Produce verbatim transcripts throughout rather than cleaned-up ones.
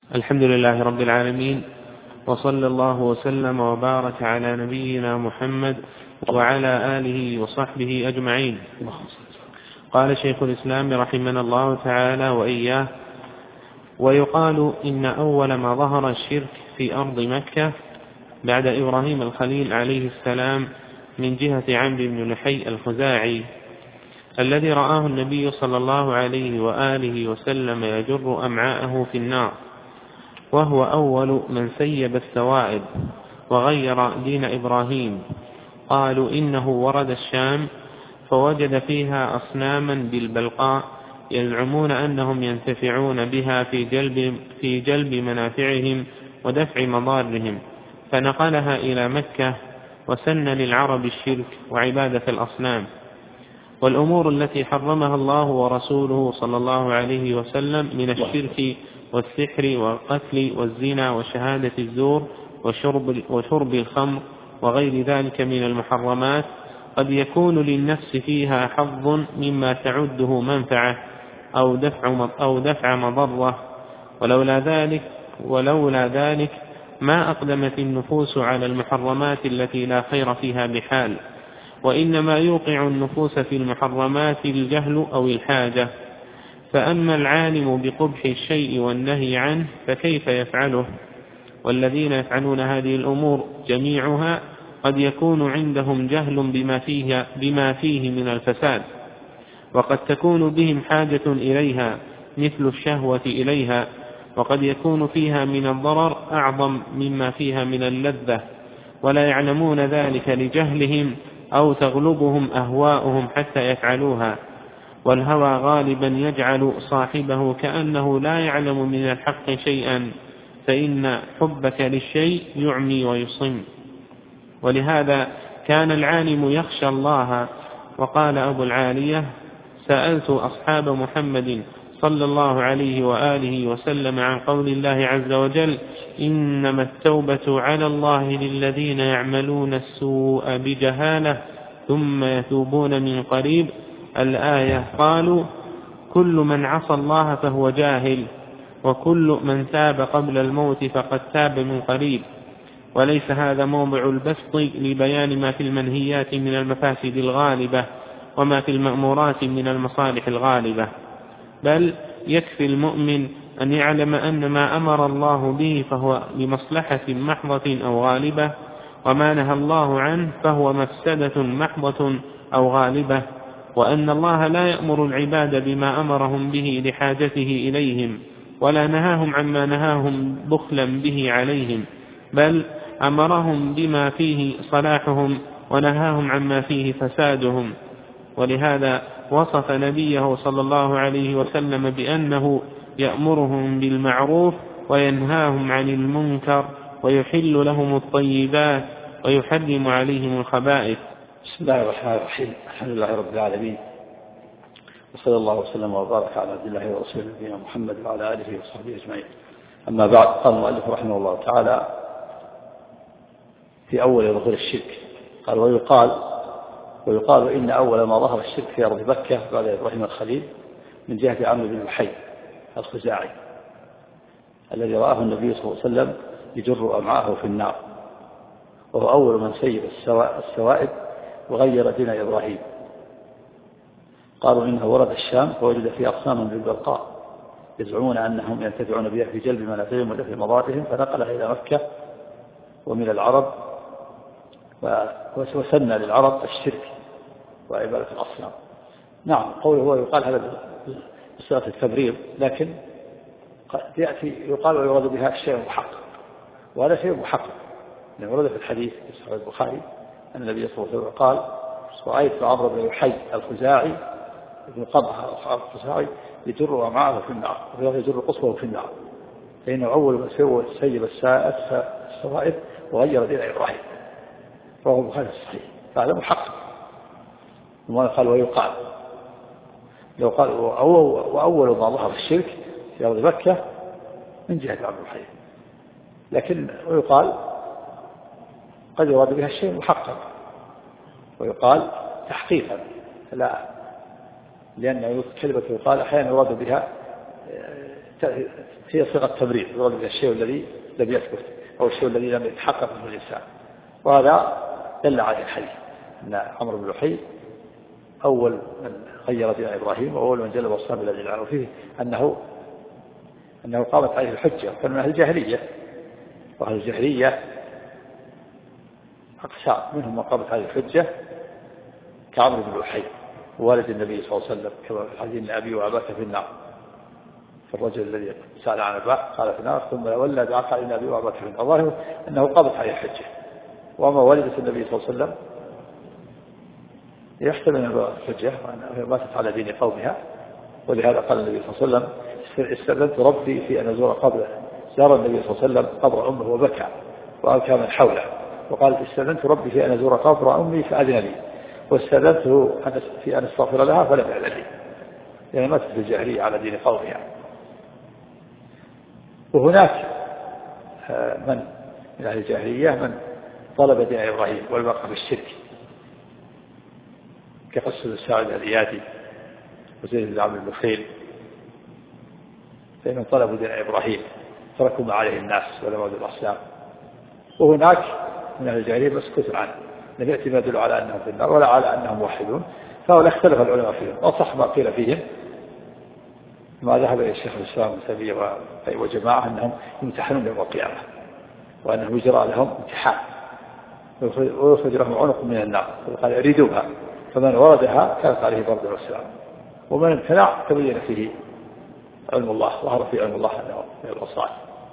الحمد لله رب العالمين، وصلى الله وسلم وبارك على نبينا محمد وعلى آله وصحبه أجمعين. قال شيخ الإسلام رحمنا الله تعالى وإياه: ويقال إن أول ما ظهر الشرك في أرض مكة بعد إبراهيم الخليل عليه السلام من جهة عمرو بن لحي الخزاعي الذي رآه النبي صلى الله عليه وآله وسلم يجر أمعاءه في النار، وهو أول من سيب السوائب وغير دين إبراهيم. قالوا إنه ورد الشام فوجد فيها أصناما بالبلقاء يزعمون أنهم ينتفعون بها في جلب, في جلب منافعهم ودفع مضارهم، فنقلها إلى مكة وسن للعرب الشرك وعبادة الأصنام. والأمور التي حرمها الله ورسوله صلى الله عليه وسلم من الشرك والسحر والقتل والزنا وشهادة الزور وشرب, وشرب الخمر وغير ذلك من المحرمات قد يكون للنفس فيها حظ مما تعده منفعة أو دفع, أو دفع مضرة، ولولا ذلك, ولولا ذلك ما أقدمت النفوس على المحرمات التي لا خير فيها بحال، وإنما يوقع النفوس في المحرمات الجهل أو الحاجة. فأما العالم بقبح الشيء والنهي عنه فكيف يفعله؟ والذين يفعلون هذه الأمور جميعها قد يكون عندهم جهل بما فيه, بما فيه من الفساد، وقد تكون بهم حاجة إليها مثل الشهوة إليها، وقد يكون فيها من الضرر أعظم مما فيها من اللذة، ولا يعلمون ذلك لجهلهم أو تغلبهم أهواؤهم حتى يفعلوها. والهوى غالبا يجعل صاحبه كأنه لا يعلم من الحق شيئا، فإن حبك للشيء يعمي ويصم. ولهذا كان العالم يخشى الله. وقال أبو العالية: سألت أصحاب محمد صلى الله عليه وآله وسلم عن قول الله عز وجل: إنما التوبة على الله للذين يعملون السوء بجهالة ثم يتوبون من قريب الآية. قالوا: كل من عصى الله فهو جاهل، وكل من تاب قبل الموت فقد تاب من قريب. وليس هذا موضع البسط لبيان ما في المنهيات من المفاسد الغالبة وما في المأمورات من المصالح الغالبة، بل يكفي المؤمن أن يعلم أن ما أمر الله به فهو لمصلحة محضة أو غالبة، وما نهى الله عنه فهو مفسدة محضة أو غالبة، وأن الله لا يأمر العباد بما أمرهم به لحاجته إليهم، ولا نهاهم عما نهاهم بخلا به عليهم، بل أمرهم بما فيه صلاحهم ونهاهم عما فيه فسادهم. ولهذا وصف نبيه صلى الله عليه وسلم بأنه يأمرهم بالمعروف وينهاهم عن المنكر ويحل لهم الطيبات ويحرم عليهم الخبائث. بسم الله الرحمن الرحيم. الحمد لله رب العالمين، وصلى الله وسلم وبارك على عبد الله ورسوله نبينا محمد وعلى آله وصحبه أجمعين. أما بعد، قال المؤلف رحمه الله تعالى في أول ظهور الشرك قال: ويقال ويقال إن أول ما ظهر الشرك في أرض مكة بعد إبراهيم الخليل من جهة عمرو بن لحي الخزاعي الذي رآه النبي صلى الله عليه وسلم يجر أمعاءه في النار، وهو أول من سيب السوائب وغير دين إبراهيم. قالوا إنه ورد الشام فوجد فيه أصناما بالبلقاء يزعمون أنهم ينتفعون بها في جلب منافعهم ودفع مضارهم، فنقلها إلى مكة ومن العرب، وسن للعرب الشرك وعبادة الأصنام. نعم، قوله هو يقال هذا بصيغة التبرير، لكن يأتي يقال ويراد بها الشيء محقق، وهذا شيء محقق لأنه ورد في الحديث في صحيح البخاري أن النبي صلى الله عليه وسلم قال: رأيت عمرو بن لحي الخزاعي ابن قبعة الخزاعي يجر أمعاءه في النار، ويجر قصوه في النار، فإنه أول من سيب السوائب وغير دين إبراهيم. فهو البخاري الصحيح، فهذا محقق. ثم قال: ويقال لو قال وأول ما ظهر الشرك في أرض مكة من جهة عمرو بن لحي، لكن ويقال قد يراد بها الشيء محقق، ويقال تحقيقا، لا، لأن كلمة يقال أحيانا يراد بها هي صيغة تبرير، يراد بها الشيء الذي لم يثبت أو الشيء الذي لم يتحقق منه الإنسان. وهذا دل عليه الحديث أن عمرو بن لحي أول من غير دين إبراهيم وأول من جلب أصحاب الذي لعنوا فيه أنه أنه قامت عليه الحجة، كان من أهل الجاهلية، وأهل الجاهلية أقسام، منهم من قامت عليه الحجة كعمرو بن لحي والد النبي صلى الله عليه وسلم كما في الحديث أن أبي وأباك في النار، فالرجل الذي سأل عن أباه قال في النار ثم ولد قال إن أبي وأباك في النار، الظاهر أنه قامت عليه الحجة. وأما والدة النبي صلى الله عليه وسلم يحتمل أنه الحجة وأنها ماتت على دين قومها، ولهذا قال النبي صلى الله عليه وسلم استأذنت ربي في أن أزور قبره، زار النبي صلى الله عليه وسلم قبر أمه وبكى وأبكى من حوله، وقال استأذنت ربي في أن أزور قبر أمي فأذن لي، واستأذنته في أن استغفر لها فلم يأذن لي، يعني ماتت في الجاهلية على دين قومها. وهناك من من أهل الجاهلية من طلب دين إبراهيم والبقى بالشرك كقصة الساعد الإيادي وزيد بن عمرو بن نفيل، فإنهم طلبوا دين إبراهيم تركوا ما عليه الناس ولم يعبدوا الأصنام. وهناك من أهل الجاهلية بس كثر عنه لم يأتي ما يدل على أنهم في النار ولا على أنهم موحدون، فهؤلاء اختلف العلماء فيهم، وصح ما قيل فيهم ما ذهب إلى الشيخ الإسلام ابن تيمية وجماعة أنهم يمتحنون يوم القيامة وأنه يجرى لهم امتحان ويخرج لهم عنق من النار، قال أريدوها، فمن وردها كانت عليه برد والسلام، ومن امتنع تبين فيه علم الله، ظهر فيه علم الله أنه من العصاة.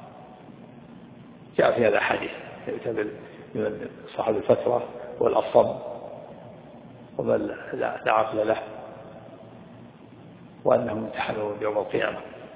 جاء في هذا حديث من صاحب الفترة والأصم ومن لا عقل له وأنهم امتحنوا يوم القيامة.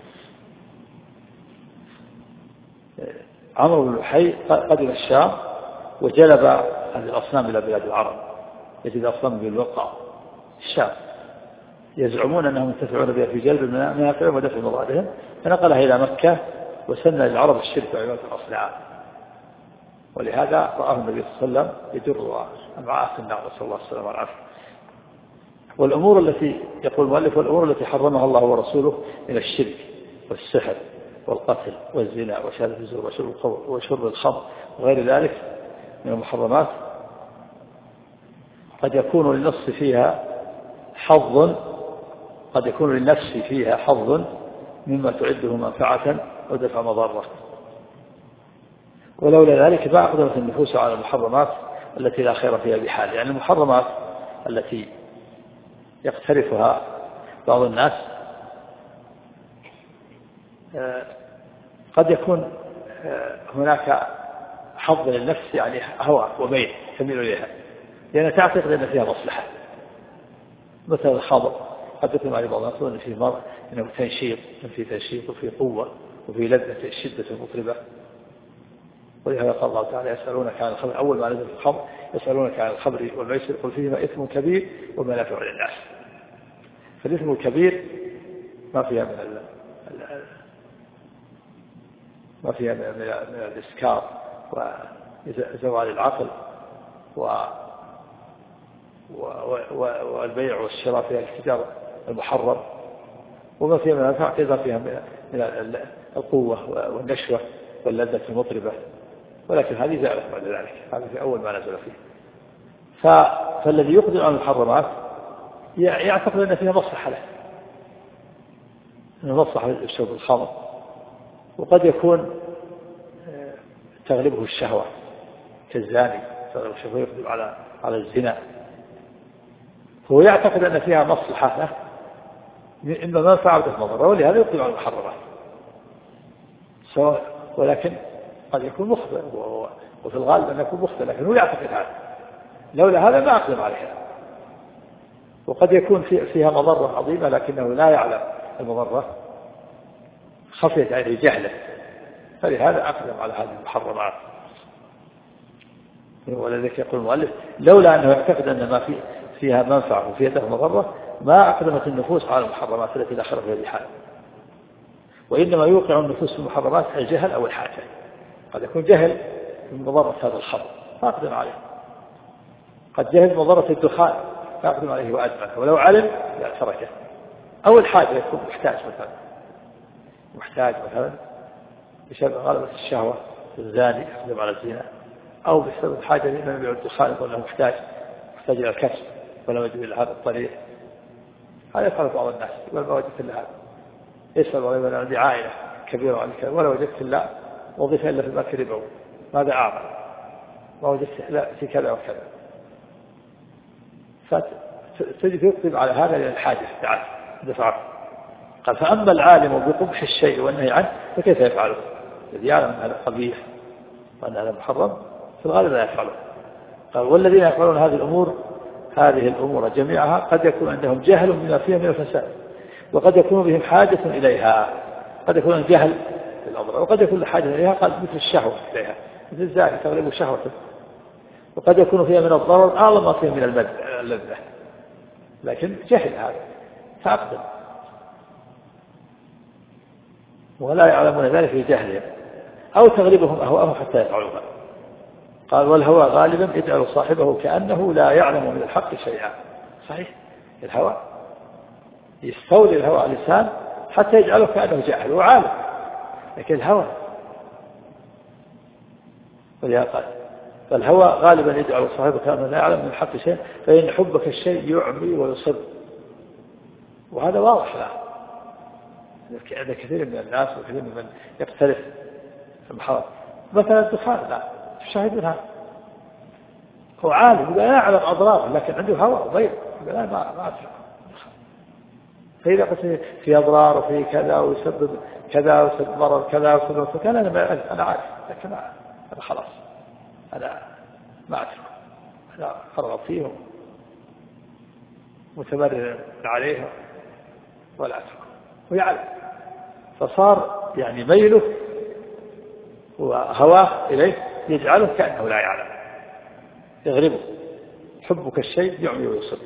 عمرو بن لحي قدم الشام وجلب الأصنام إلى بلاد العرب، يجد أصنام بالوقع الشام يزعمون أنهم ينتفعون بها في جلب المنافع ودفع مضادهم، فنقلها إلى مكة وسن للعرب الشرك وعبادة الأصنام، ولهذا رآه النبي صلى الله عليه وسلم يجر أمعاء في النار، نسأل الله السلامة والعافية. والأمور التي يقول المؤلف والأمور التي حرمها الله ورسوله من الشرك والسحر والقتل والزنا وشهادة الزور وشرب الخمر وغير ذلك من المحرمات قد يكون للنفس فيها حظ قد يكون للنفس فيها حظ مما تعده منفعة أو دفع مضرة، ولولا ذلك ما أقدمت النفوس على المحرمات التي لا خير فيها بحال. يعني المحرمات التي يقترفها بعض الناس قد يكون هناك حظ للنفس، يعني هوى وميل تميل إليها لأنها تعتقد أن فيها مصلحة، مثل الخمر قد يكون على بعض الناس أن فيه مرض، أنه تنشيط، فيه تنشيط وفيه قوة وفيه لذة شدة مطربة، ولهذا قال الله تعالى يسألونك عن الخمر، أول ما نزل في الخمر يسألونك عن الخمر والميسر قل فيهما إثم كبير ومنافع للناس. فالإثم الكبير ما فيها من ال ما فيها من الإسكار وزوال العقل و والبيع والشراء فيها التجارة المحرم، وما فيها من المنافع أيضا فيها من القوة والنشوة واللذة المطربة، ولكن هذه زالت بعد ذلك، هذا في أول ما نزل فيه. فالذي يقدم على المحرمات يعتقد أن فيها مصلحة له، أن مصلحة لشرب الخمر، وقد يكون تغلبه الشهوة كالزاني تغلب الشهوة يقدم على على الزنا، هو يعتقد أن فيها مصلحة له إما منفعة أو مضرة، ولهذا يقدم على المحرمات سواء، ولكن قد يكون مخطئ، وفي الغالب أن يكون مخطئ، لكن هو يعتقد هذا، لولا هذا ما أقدم عليها. وقد يكون فيها مضرة عظيمة لكنه لا يعلم المضرة، خفيت عليه جهله، فلهذا أقدم على هذه المحرمات. ولذلك يقول المؤلف لولا أنه يعتقد أن ما في فيها منفعة وفيها دفع مضرة ما أقدمت النفوس على المحرمات التي لا خير فيها بحال. وإنما يوقع النفوس في المحرمات الجهل أو الحاجة، قد يكون جهل من مضرة هذا الخمر فأقدم عليه، قد جهل مضرة الدخان فأقدم عليه وأدمنه، ولو علم لا تركه، أو الحاجة يكون محتاج مثلا محتاج مثلا بسبب غلبة الشهوة الزاني يقدم على الزنا، أو بسبب حاجة لمن يبيع الدخان يقول له محتاج محتاج إلى الكسب ولا وجد إلى هذا الطريق. هذا يفعل بعض الناس يقول ما وجدت إلا هذا، يسأل ويقول أنا عندي عائلة كبيرة عن كذا ولا وجدت إلا وظيفة إلا في المركز الربوي، ماذا أعمل؟ ما وجدت إلا في كذا وكذا. فتجد يقدم على هذا للحاجة تعال دفعه. قال فأما العالم بقبح الشيء والنهي عنه فكيف يفعله؟ الذي يعلم أن هذا قبيح وأن هذا محرم في الغالب لا يفعله. قال والذين يفعلون هذه الأمور هذه الأمور جميعها قد يكون عندهم جهل بما فيها من الفساد، وقد يكون بهم حاجة إليها، قد يكون الجهل بالأمر وقد يكون الحاجة إليها قال مثل الشهوة إليها مثل الزاني تغلب شهوته، وقد يكون فيها من الضرر أعظم ما فيها من اللذة، لكن جهل هذا فأقدم ولا يعلمون ذلك في جهلهم، أو تغلبهم أهواءهم حتى يفعلوها. قال والهوى غالبا يجعل صاحبه كأنه لا يعلم من الحق شيئا. صحيح الهوى يستولي الهوى على الإنسان حتى يجعله كأنه جاهل وعالم، لكن الهوى ولهذا قال فالهوى غالبا يجعل صاحبه كأنه لا يعلم من الحق شيئا فإن حبك الشيء يعمي ويصب، وهذا واضح له عند كثير من الناس وكثير من يقترف في المحرم. مثلا الدخان لا شاهد منها هو عالم لا يعلم أضراره لكن عنده هوى وضيق لا ما ما أعرف، فإذا قلت في أضرار وفي كذا ويسبب كذا ويسبب مرض كذا ويسبب كذا أنا أنا عارف لكن أنا خلاص أنا ما أعرف أنا فرغت فيه متمرر عليه ولا أترك ويعلم، فصار يعني ميله وهواه إليه يجعله كأنه لا يعلم يغلبه. حبك الشيء يعمي ويصب.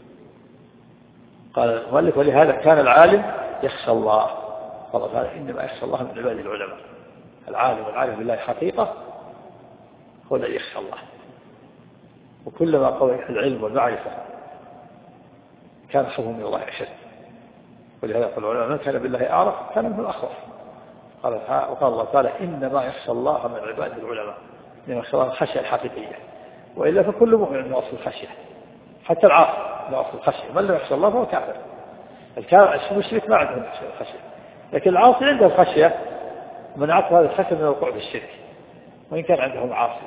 قال المؤلف ولهذا كان العالم يخشى الله، قال إنما يخشى الله من عباده العلماء. العالم والعالم بالله حقيقة هو الذي يخشى الله، وكلما قوي العلم والمعرفة كان خوفه من الله أشد. ولهذا قال العلماء من كان بالله أعرف كان منه الأخوف. قال وقال الله تعالى إنما يخشى الله من عباده العلماء، إنما يخشى الله الخشية الحقيقية، وإلا فكل مؤمن من أصل الخشية، حتى العاصي من أصل الخشية، من لا يخشى الله فهو كافر. الكافر المشرك ما عنده الخشية، لكن العاصي عنده الخشية، منعته هذا الخشية من الوقوع في الشرك وإن كان عنده معاصي.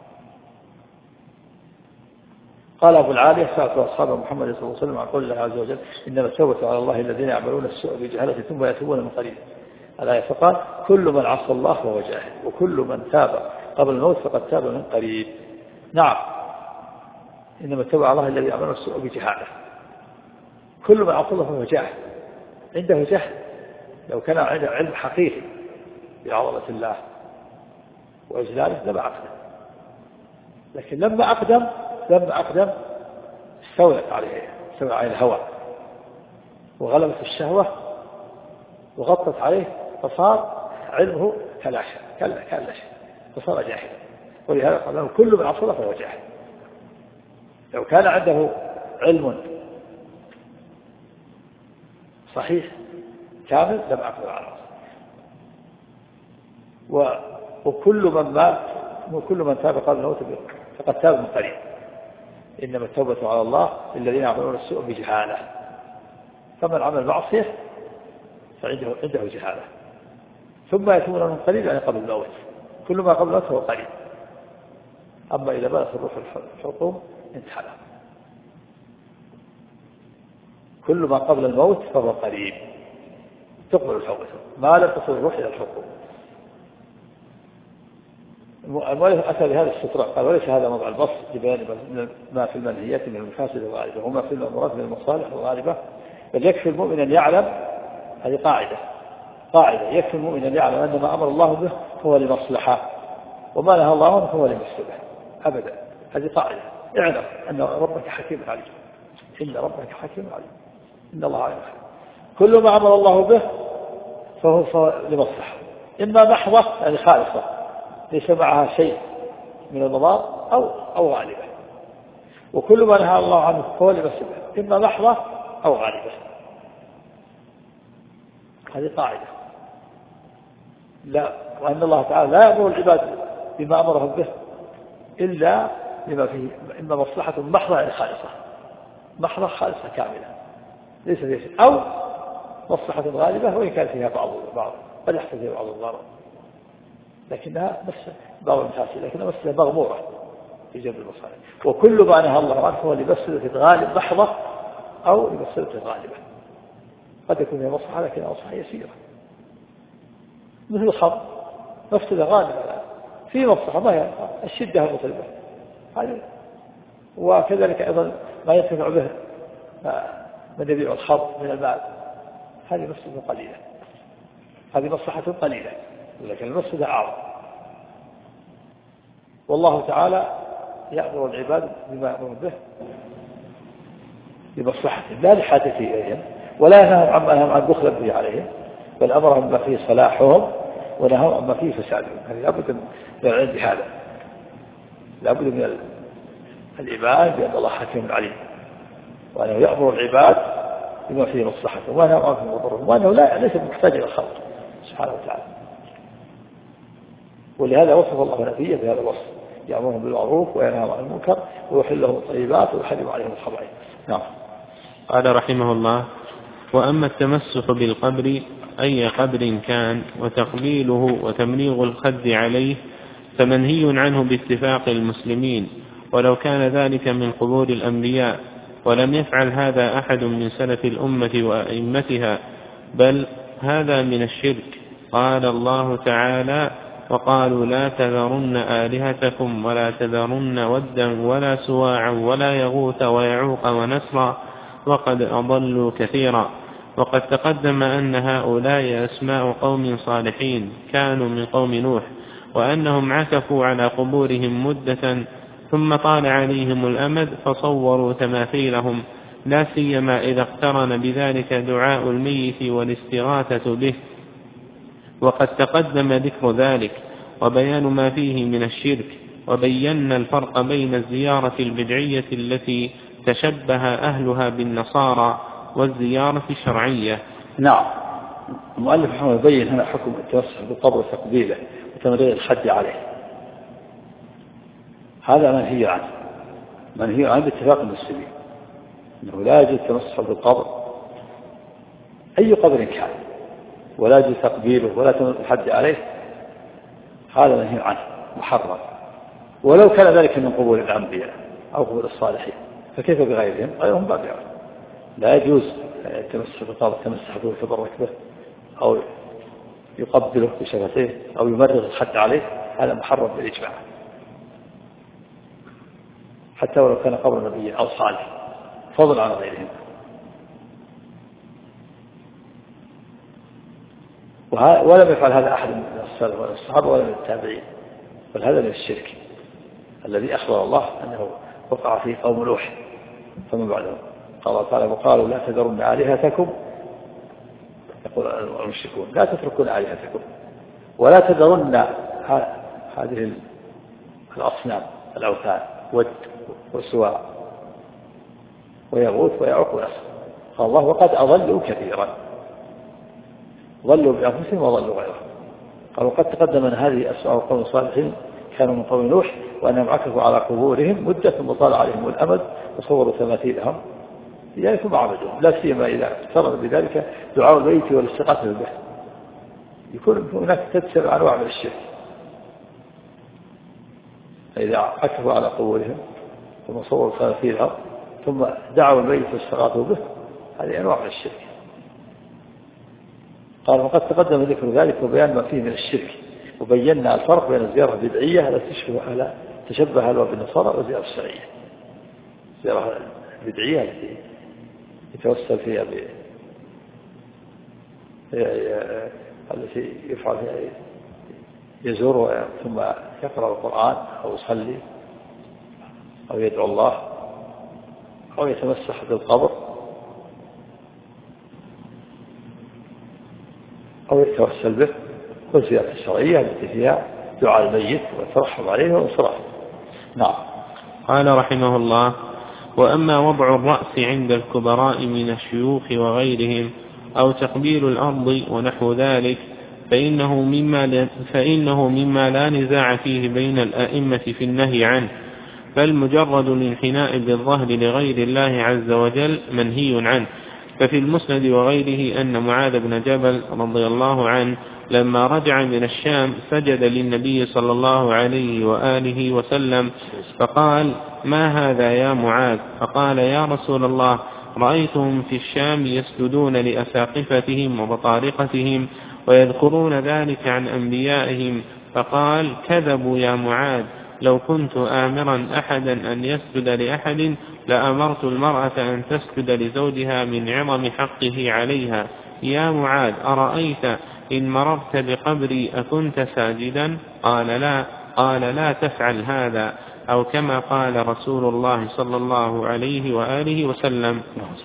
قال أبو العالية سألت أصحاب محمد صلى الله عليه وسلم عن قول الله عز وجل إنما التوبة على الله الذين يعملون السوء بجهالة ثم يتوبون من قريب. الآية فقال كل من عصى الله فهو جاهل، وكل من تاب قبل الموت فقد تاب من قريب. نعم إنما التوبة على الله الذي يعملون السوء بجهالة، كل من عصى الله فهو جاهل، عنده جهل. لو كان عنده علم حقيقي بعظمة الله وإجلاله لما أقدم، لكن لما أقدم لما أقدم استولت عليه استولت عليه الهوى وغلبت الشهوة وغطت عليه، فصار علمه كلاشة كالاشة فصار جاهلا. ولهذا قال له كل من عصى فهو جاهل. لو كان عنده علم صحيح كامل لم أقدر على رأسه. وكل من مات وكل من تاب قبل الموت فقد تاب من قريب. إنما التوبة على الله الذين يعملون السوء بجهالة، فمن عمل معصية فعنده عنده جهالة ثم يتوبون من قريب يعني قبل الموت، كل ما قبل الموت هو قريب. أما إذا بلغ الروح الحكم انتهى، كل ما قبل الموت فهو قريب تقبل الحكم ما لم تصل الروح إلى الحكم. المؤلف أتى بهذا السطر قال وليس هذا موضع البسط لبيان ما في المنهيات من المفاسد الغالبة وما في الأمورات من المصالح الغالبة، بل يكفي المؤمن أن يعلم، هذه قاعدة قاعدة يكفي المؤمن أن يعلم أن ما أمر الله به هو لمصلحة وما نهى الله عنه هو لمفسدة أبدا. هذه قاعدة اعلم أن ربك حكيم عليم، إن ربك حكيم عليم، إن الله عليم. كل ما أمر الله به فهو لمصلحة، إما محضة يعني خالصة ليس معها شيء من المضار أو أو غالبة، وكل ما نهى الله عنه فهو لمفسدة إما محضة أو غالبة. هذه قاعدة لا، وأن الله تعالى لا يأمر العباد بما أمرهم به إلا لما فيه إما مصلحة محضة يعني خالصة، محضة خالصة كاملة ليس فيها شيء، أو مصلحة غالبة وإن كان فيها بعض بعض قد يحصل فيها بعض الضرر، لكنها نفس بعض المحاسن، لكنها مسألة مغمورة في جنب المصالح. وكل ما نهى الله عنه هو لمسألة الغالب محضة أو لمسألة الغالبة، قد يكون هي مصلحة لكن مصلحة يسيرة، مثل الخمر مفسدة غالبة في مصلحة ما هي الشدة المطلبة هذه، وكذلك أيضا ما ينتفع به من يبيع الخمر من المال، هذه مفسدة قليلة، هذه مصلحة قليلة، لكن المفسدة أعظم. والله تعالى يأمر العباد بما يأمر به لمصلحتهم لا لحاجة إليهم، ولا ينههم عما نههم عن بخل به عليهم، بل أمرهم بما فيه صلاحهم ونهوا عما فيه فسادهم. هذه لابد من العلم بهذا، لابد من الإيمان بأن الله حكيم عليم، وأنه يأمر العباد بما فيه مصلحتهم وأنه عنهم وضرهم، وأنه لا ليس محتاج إلى الخلق سبحانه وتعالى. ولهذا وصف الله نبيه بهذا الوصف، يأمرهم بالمعروف وينهى عن المنكر ويحل لهم الطيبات ويحرم عليهم الخبائث. نعم. قال رحمه الله: وأما التمسح بالقبر أي قبر كان وتقبيله وتمريغ الخد عليه فمنهي عنه باتفاق المسلمين، ولو كان ذلك من قبور الأنبياء، ولم يفعل هذا أحد من سلف الأمة وأئمتها، بل هذا من الشرك. قال الله تعالى: وقالوا لا تذرن آلهتكم ولا تذرن ودا ولا سواعا ولا يغوث ويعوق ونسرا وقد أضلوا كثيرا. وقد تقدم أن هؤلاء أسماء قوم صالحين كانوا من قوم نوح، وأنهم عكفوا على قبورهم مدة ثم طال عليهم الأمد فصوروا تماثيلهم، لا سيما إذا اقترن بذلك دعاء الميت والاستغاثة به. وقد تقدم ذكر ذلك وبيان ما فيه من الشرك، وبينا الفرق بين الزيارة البدعية التي تشبه أهلها بالنصارى والزيارة الشرعية. نعم. المؤلف رحمه يبين هنا حكم التمسح بالقبر وتقبيله وتمرير الخد عليه، هذا منهي عنه، منهي عنه باتفاق المسلمين، أنه لا يجوز التمسح بالقبر أي قبر كان، ولا يجوز تقبيله ولا تمرير الخد عليه، هذا منهي عنه محرم، ولو كان ذلك من قبور الأنبياء أو قبور الصالحين، فكيف بغيرهم؟ غيرهم باب أولى. لا يجوز التمسح بالقبر، تمسح به يتبرك به أو يقبله بشفتيه أو يمرغ الخد عليه، هذا محرم بالإجماع، حتى ولو كان قبر نبي أو صالح، فضلا عن غيرهم. ولم يفعل هذا أحد من السلف ولا الصحابة ولا من التابعين، بل هذا من الشرك الذي أخبر الله أنه وقع فيه قوم نوح فمن بعدهم. قال تعالى: وقالوا لا تذرن آلهتكم، يقول المشركون لا تتركون آلهتكم ولا تذرن هذه الأصنام الأوثان ود وسواع ويغوث ويعوق ونسر. قال الله: وقد أضلوا كثيرا، ضلوا بأنفسهم وضلوا غيرهم. قال: وقد تقدم أن هذه أسماء قوم الصالحين كانوا من قوم نوح، وأنهم عكفوا على قبورهم مدة ثم طال عليهم الأمد وصوروا تماثيلهم لذلك ما عبدوهم، لا سيما إذا اقترن بذلك دعاء الميت والاستغاثة به، يكون هناك تتسع أنواع من الشرك. فإذا عكفوا على قبورهم ثم صوروا تماثيلهم ثم دعوا الميت واستغاثوا به، هذه أنواع من الشرك. قال: وقد تقدم ذكر ذلك وبيان ما فيه من الشرك، وبينا الفرق بين الزيارة البدعية التي تشبه على تشبه هلوى بالنصارى والزيارة الشرعية. الزيارة البدعية التي يتوسل فيها ب... التي يفعل فيها يزور ثم يقرأ القرآن أو يصلي أو يدعو الله أو يتمسح بالقبر أو يتوسل به، والزيارة الشرعية التي فيها دعاء الميت والترحم عليه وانصرافه. نعم. قال رحمه الله: وأما وضع الرأس عند الكبراء من الشيوخ وغيرهم أو تقبيل الأرض ونحو ذلك فإنه مما, فإنه مما لا نزاع فيه بين الآئمة في النهي عنه، بل مجرد الانحناء بالظهر لغير الله عز وجل منهي عنه. ففي المسند وغيره أن معاذ بن جبل رضي الله عنه لما رجع من الشام سجد للنبي صلى الله عليه وآله وسلم فقال: ما هذا يا معاذ؟ فقال: يا رسول الله، رأيتهم في الشام يسجدون لأساقفتهم وبطارقتهم ويذكرون ذلك عن أنبيائهم. فقال: كذبوا يا معاذ، لو كنت آمرا أحدا أن يسجد لأحد لأمرت المرأة أن تسجد لزوجها من عظم حقه عليها. يا معاذ، أرأيت إن مررت بقبري أكنت ساجدا؟ قال: لا. قال: لا تفعل هذا، أو كما قال رسول الله صلى الله عليه وآله وسلم.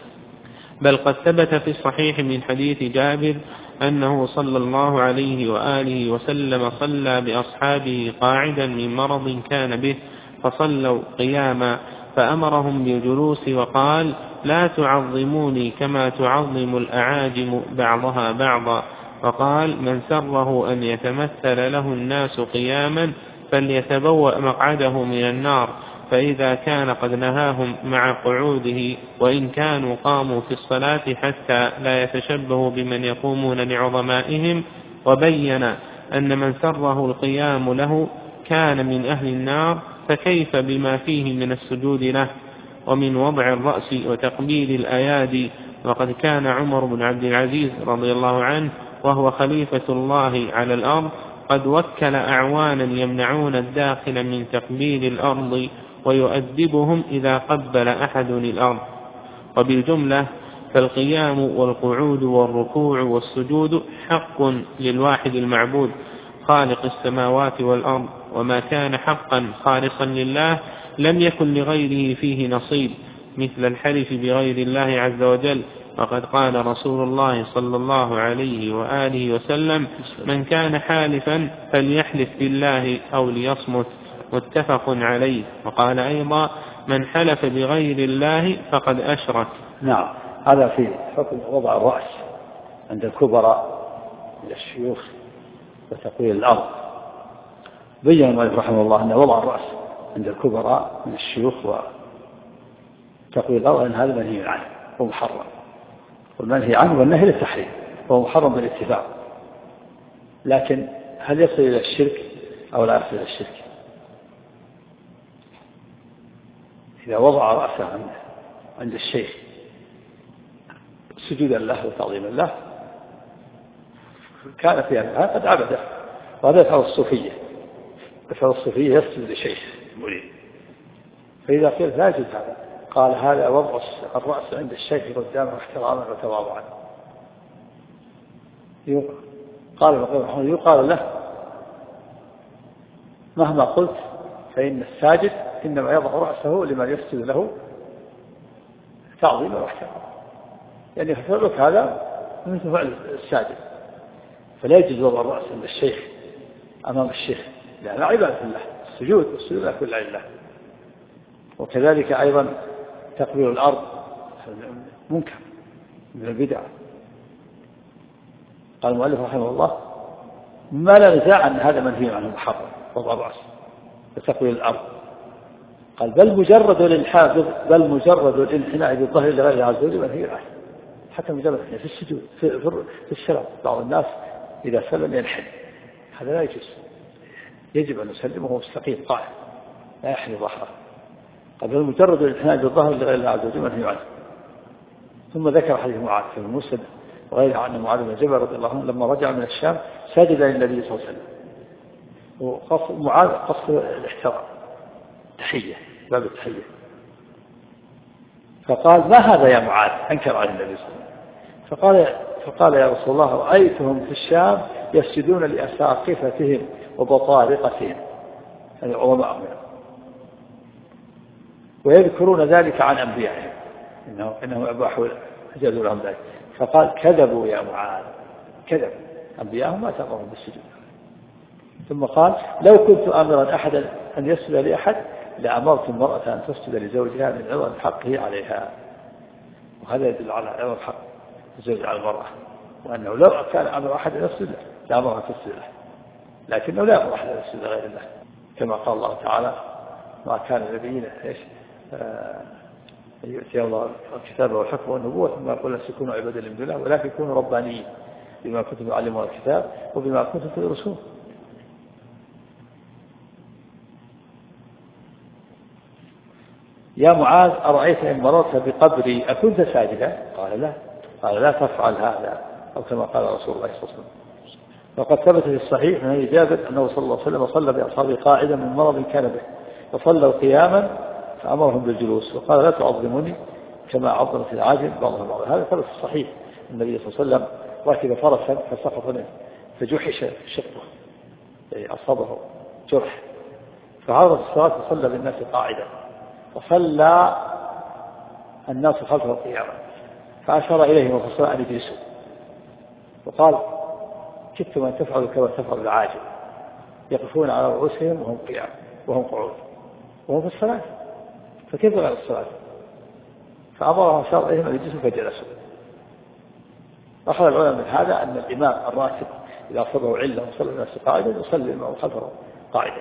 بل قد ثبت في الصحيح من حديث جابر أنه صلى الله عليه وآله وسلم صلى بأصحابه قاعدا من مرض كان به، فصلوا قياما، فأمرهم بالجلوس وقال: لا تعظموني كما تعظم الأعاجم بعضها بعضا. فقال: من سره أن يتمثل له الناس قياما فليتبوأ مقعده من النار. فإذا كان قد نهاهم مع قعوده، وإن كانوا قاموا في الصلاة حتى لا يتشبهوا بمن يقومون لعظمائهم، وبين أن من سره القيام له كان من أهل النار، فكيف بما فيه من السجود له ومن وضع الرأس وتقبيل الأيادي. وقد كان عمر بن عبد العزيز رضي الله عنه وهو خليفة الله على الأرض قد وكل أعوانا يمنعون الداخل من تقبيل الأرض ويؤدبهم إذا قبل أحد الأرض. وبالجملة فالقيام والقعود والركوع والسجود حق للواحد المعبود خالق السماوات والأرض، وما كان حقا خالصا لله لم يكن لغيره فيه نصيب، مثل الحلف بغير الله عز وجل. وقد قال رسول الله صلى الله عليه وآله وسلم: من كان حالفا فليحلف بالله أو ليصمت، متفق عليه. وقال أيضا: من حلف بغير الله فقد أشرك. نعم، هذا في حكم وضع الرأس عند الكبراء من الشيوخ وتقويل الأرض. بيّن المؤلف رحمه الله أن وضع الرأس عند الكبراء من الشيوخ وتقويل الأرض أن هذا منهي عنه ومحرم، والمنهي عنه والنهي للتحريم، وهو محرم بالاتفاق. لكن هل يصل إلى الشرك أو لا يصل إلى الشرك؟ إذا وضع رأسه عند الشيخ سجودا له وتعظيما له كان في هذا قد عبده. وهذا يفعل الصوفية، يفعل الصوفية يسجد لشيخ مريد. فإذا قيل لا يجوز هذا، قال: هذا وضع الرأس عند الشيخ قدامه احتراما وتواضعا. قال الرحمن: يقال له: مهما قلت فإن الساجد إنما يضع رأسه لمن يسجد له تعظيما واحتراما. يعني فعلك هذا مثل فعل الساجد، فلا يجوز وضع الرأس عند الشيخ أمام الشيخ، لأنه عبادة الله، السجود والسجود لا كل لله. وكذلك أيضا تقبيل الأرض منكر من البدع. قال المؤلف رحمه الله: ما لا نزاع أن هذا منهي عنه محرم وضع الرأس وتقبيل الأرض. قال: بل مجرد الانحناء بل مجرد الانحناء بالظهر لغير الله عز وجل منهي عنه. حتى مجرد في السجود في, في السلام، بعض الناس إذا سلم ينحن، هذا لا يجوز، يجب أن يسلم وهو مستقيم قائم لا يحني ظهره. قال: بل مجرد الانحناء بالظهر لغير الله عز وجل منهي عنه. ثم ذكر حديث معاذ في المسند وغيره عن معاذ بن جبل رضي الله عنه لما رجع من الشام سجد للنبي صلى الله عليه وسلم، وقصد معاذ قصد الاحترام، تحية، باب التحية. فقال: ما هذا يا معاذ؟ أنكر على النبي صلى الله عليه وسلم. فقال فقال: يا رسول الله، رأيتهم في الشام يسجدون لأساقفتهم وبطارقتهم، يعني عظماءهم، ويذكرون ذلك عن أنبيائهم إنه إنهم أباحوا أجازوا لهم ذلك. فقال: كذبوا يا معاذ، كذب، أنبيائهم ما تأمرهم بالسجود. ثم قال: لو كنت آمرا أحدا أن يسجد لأحد لأمرت المرأة أن تسجد لزوجها من عظم حقه عليها. وهذا يدل على عظم حق الزوج على المرأة، وأنه لو كان أمر أحد أن يسجد لأمرها تسجد له، لكنه لا يأمر أحد يسجد غير الله، كما قال الله تعالى ما كان النبيين ايش يؤتي الله الكتاب والحكم والنبوة ثم يقول لن تكونوا عبادا من دون الله ولكن كونوا ربانيين بما كنتم تعلمون الكتاب وبما كنتم تدرسون. يا معاذ أرأيت إن مررت بقبري أكنت ساجدا؟ قال لا. قال لا تفعل هذا، أو كما قال رسول الله صلى الله عليه وسلم. وقد ثبت في الصحيح من جابر أنه صلى الله عليه وسلم صلى بأصحابه قاعدا من مرض كان به، فصلوا قياما فأمرهم بالجلوس وقال لا تعظموني كما عظمت العاجل بعضهم بعضا. هذا ثبت في الصحيح. النبي صلى الله عليه وسلم ركب فرسا فسقط منه فجحش شقه، يعني أصابه جرح، فعرض الصلاة وصلى بالناس قاعدا، وصلى الناس خلفه قياما، فأشار إليهم وفصل أن يجلسوا، وقال كدتم أن تفعلوا كما تفعل العاجل، يقفون على رؤوسهم وهم قيام وهم قعود وهم في الصلاة، فكيف غير الصلاة؟ فأمرهم أشار إليهم أن يجلسوا فجلسوا. أخذ العلماء من هذا أن الإمام الراتب إذا أصابه علة وصلى الناس قاعدا يصلي الإمام خلفه قاعدا.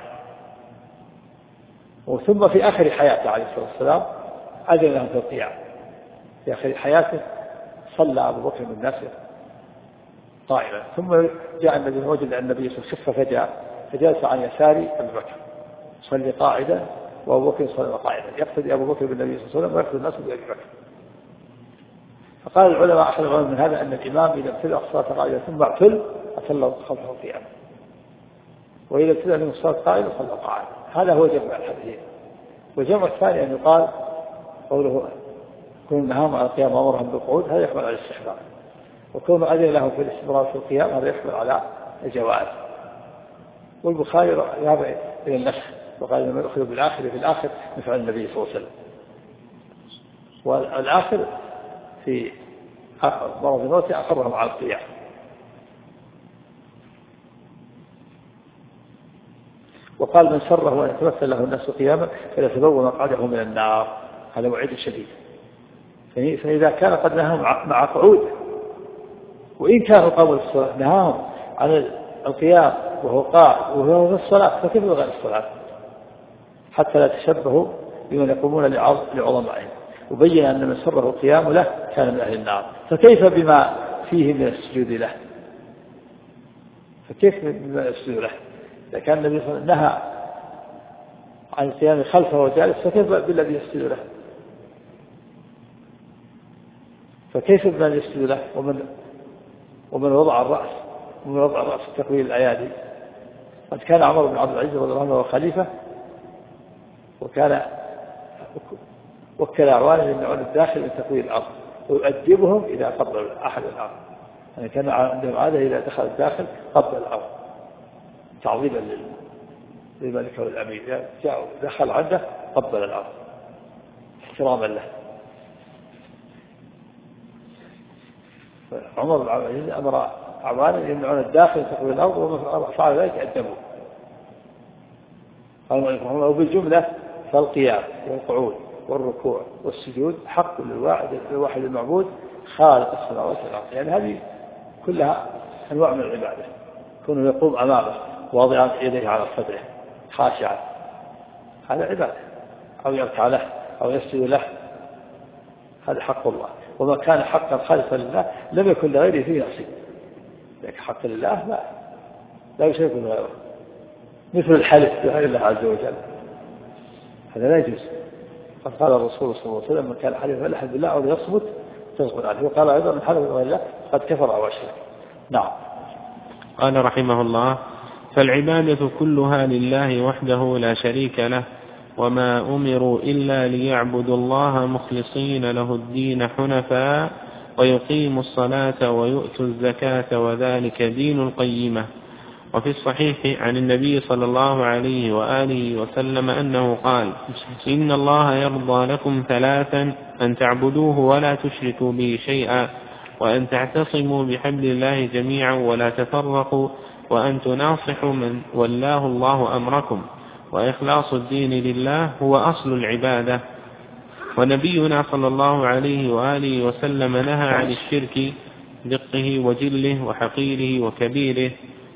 وثم في آخر حياته عليه الصلاة والسلام أذن لهم في القيام، في آخر حياته صلى أبو بكر بالناس قائما، ثم جاء النبي وجد النبي صلى الله عليه وسلم فجاء فجلس عن يسار أبو بكر صلي قاعدا وأبو بكر صلى قاعدا، يقتدي أبو بكر بالنبي صلى الله عليه وسلم ويقتدي الناس بأبي بكر. فقال العلماء أخذ العلماء من هذا أن الإمام إذا ابتدأ الصلاة قاعدة ثم اعتل أصلى خلفه قياما، وإذا ابتدأ من الصلاة قاعدة صلى قاعدا. هذا هو جمع الحديثين. والجمع الثاني أن يقال قوله كون نهاهم على القيام وأمرهم بالقعود هذا يحمل على الاستحباب، وكون أذن لهم في الاستمرار في القيام هذا يحمل على الجواز. والبخاري ذهب إلى النسخ وقال لما يأخذ بالآخر في الآخر نفعل النبي صلى الله عليه وسلم، والآخر في مرض الموت أقرهم على القيام. وقال من سره أن يتمثل له الناس قياما فليتبوأ مقعده من النار، هذا وعيد شديد. فإذا كان قد نهاهم مع قعود، وإن كانوا قبل الصلاة نهاهم عن القيام وهو قاعد وهو في الصلاة، فكيف غير الصلاة؟ حتى لا تشبهوا بمن يقومون لعظمائهم. وبين أن من سره القيام له كان من أهل النار، فكيف بما فيه من السجود له؟ فكيف بما السجود له؟ إذا كان النبي صلى الله عليه وسلم نهى عن القيام خلفه وجالس، فكيف بالذي يسجد له؟ فكيف بمن يسجد له ومن ومن وضع الرأس ومن وضع الرأس تقبيل الأيادي؟ قد كان عمر بن عبد العزيز رضي الله عنه خليفة، وكان وكل أعوانه يمنعون الداخل من تقبيل الأرض ويؤدبهم إذا قبل أحد الأرض، يعني كان عندهم عادة إذا دخل الداخل قبل الأرض تعظيما للملك والأمير، جاء دخل عنده قبل الأرض احتراما له. عمر بن عبد العزيز أمر أعوانه يمنعون الداخل من تقبيل الأرض، وفعل ذلك أدبوا. وبالجملة فالقيام والقعود والركوع والسجود حق للواحد للواحد المعبود خالق السماوات والأرض، يعني هذه كلها أنواع من العبادة، كونه يقوم أمامه واضعا يديه على صدره خاشعا، هذا عبادة، أو يركع له أو يسجد له، هذا حق الله. وما كان حقا خالصا لله لم يكن لغيره فيه نصيب، لكن حق لله لا لا يشرك غيره، مثل الحلف بغير الله عز وجل، هذا لا يجوز. قد قال الرسول صلى الله عليه وسلم من كان حلف فليحلف بالله أو ليصمت تصمت عليه، وقال أيضا من حلف بغير الله قد كفر أو أشرك. نعم. قال رحمه الله: فالعبادة كلها لله وحده لا شريك له، وما أمروا إلا ليعبدوا الله مخلصين له الدين حنفاء ويقيموا الصلاة ويؤتوا الزكاة وذلك دين القيمة. وفي الصحيح عن النبي صلى الله عليه وآله وسلم أنه قال: إن الله يرضى لكم ثلاثا: أن تعبدوه ولا تشركوا به شيئا، وأن تعتصموا بحبل الله جميعا ولا تفرقوا، وأن تناصحوا من ولاه الله أمركم، وإخلاص الدين لله هو أصل العبادة. ونبينا صلى الله عليه وآله وسلم نهى عن الشرك دقه وجله وحقيره وكبيره،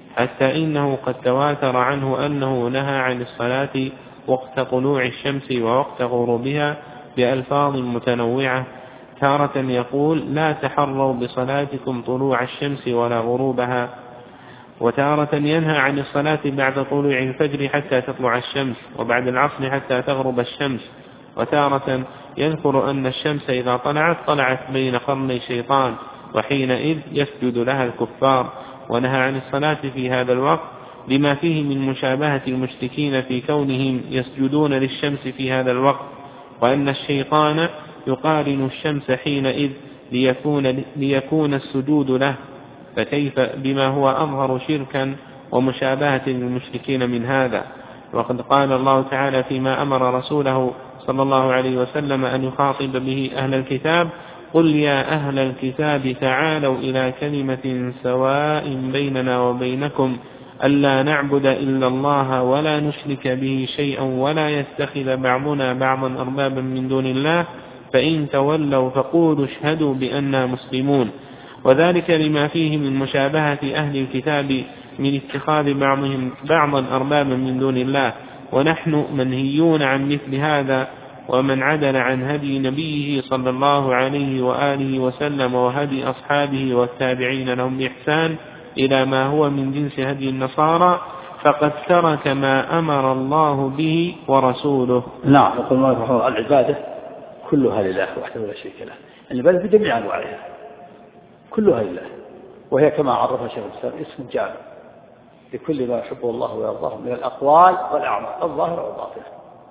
حتى إنه قد تواتر عنه أنه نهى عن الصلاة وقت طلوع الشمس ووقت غروبها بألفاظ متنوعة، تارة يقول لا تحروا بصلاتكم طلوع الشمس ولا غروبها، وتارة ينهى عن الصلاة بعد طلوع الفجر حتى تطلع الشمس، وبعد العصر حتى تغرب الشمس، وتارة يذكر أن الشمس إذا طلعت طلعت بين قرني شيطان وحينئذ يسجد لها الكفار، ونهى عن الصلاة في هذا الوقت لما فيه من مشابهة المشركين في كونهم يسجدون للشمس في هذا الوقت، وأن الشيطان يقارن الشمس حينئذ ليكون, ليكون السجود له، فكيف بما هو أظهر شركا ومشابهة للمشركين من هذا. وقد قال الله تعالى فيما أمر رسوله صلى الله عليه وسلم أن يخاطب به أهل الكتاب: قل يا أهل الكتاب تعالوا إلى كلمة سواء بيننا وبينكم ألا نعبد إلا الله ولا نشرك به شيئا ولا يتخذ بعضنا بعضا أربابا من دون الله فإن تولوا فقولوا اشهدوا بأننا مسلمون. وذلك لما فيه من مشابهة أهل الكتاب من اتخاذ بعضهم بعضا أربابا من دون الله، ونحن منهيون عن مثل هذا. ومن عدل عن هدي نبيه صلى الله عليه وآله وسلم وهدي أصحابه والتابعين لهم بإحسان إلى ما هو من جنس هدي النصارى فقد ترك ما أمر الله به ورسوله. نعم. يقول الله سبحانه العبادة كلها لله وحده لا شريك له، العبادة بجميع أنواعها كلها لله، وهي كما عرفها شيخ الإسلام اسم جامع لكل ما يحبه الله ويرضاه من الأقوال والأعمال الظاهرة والباطنة.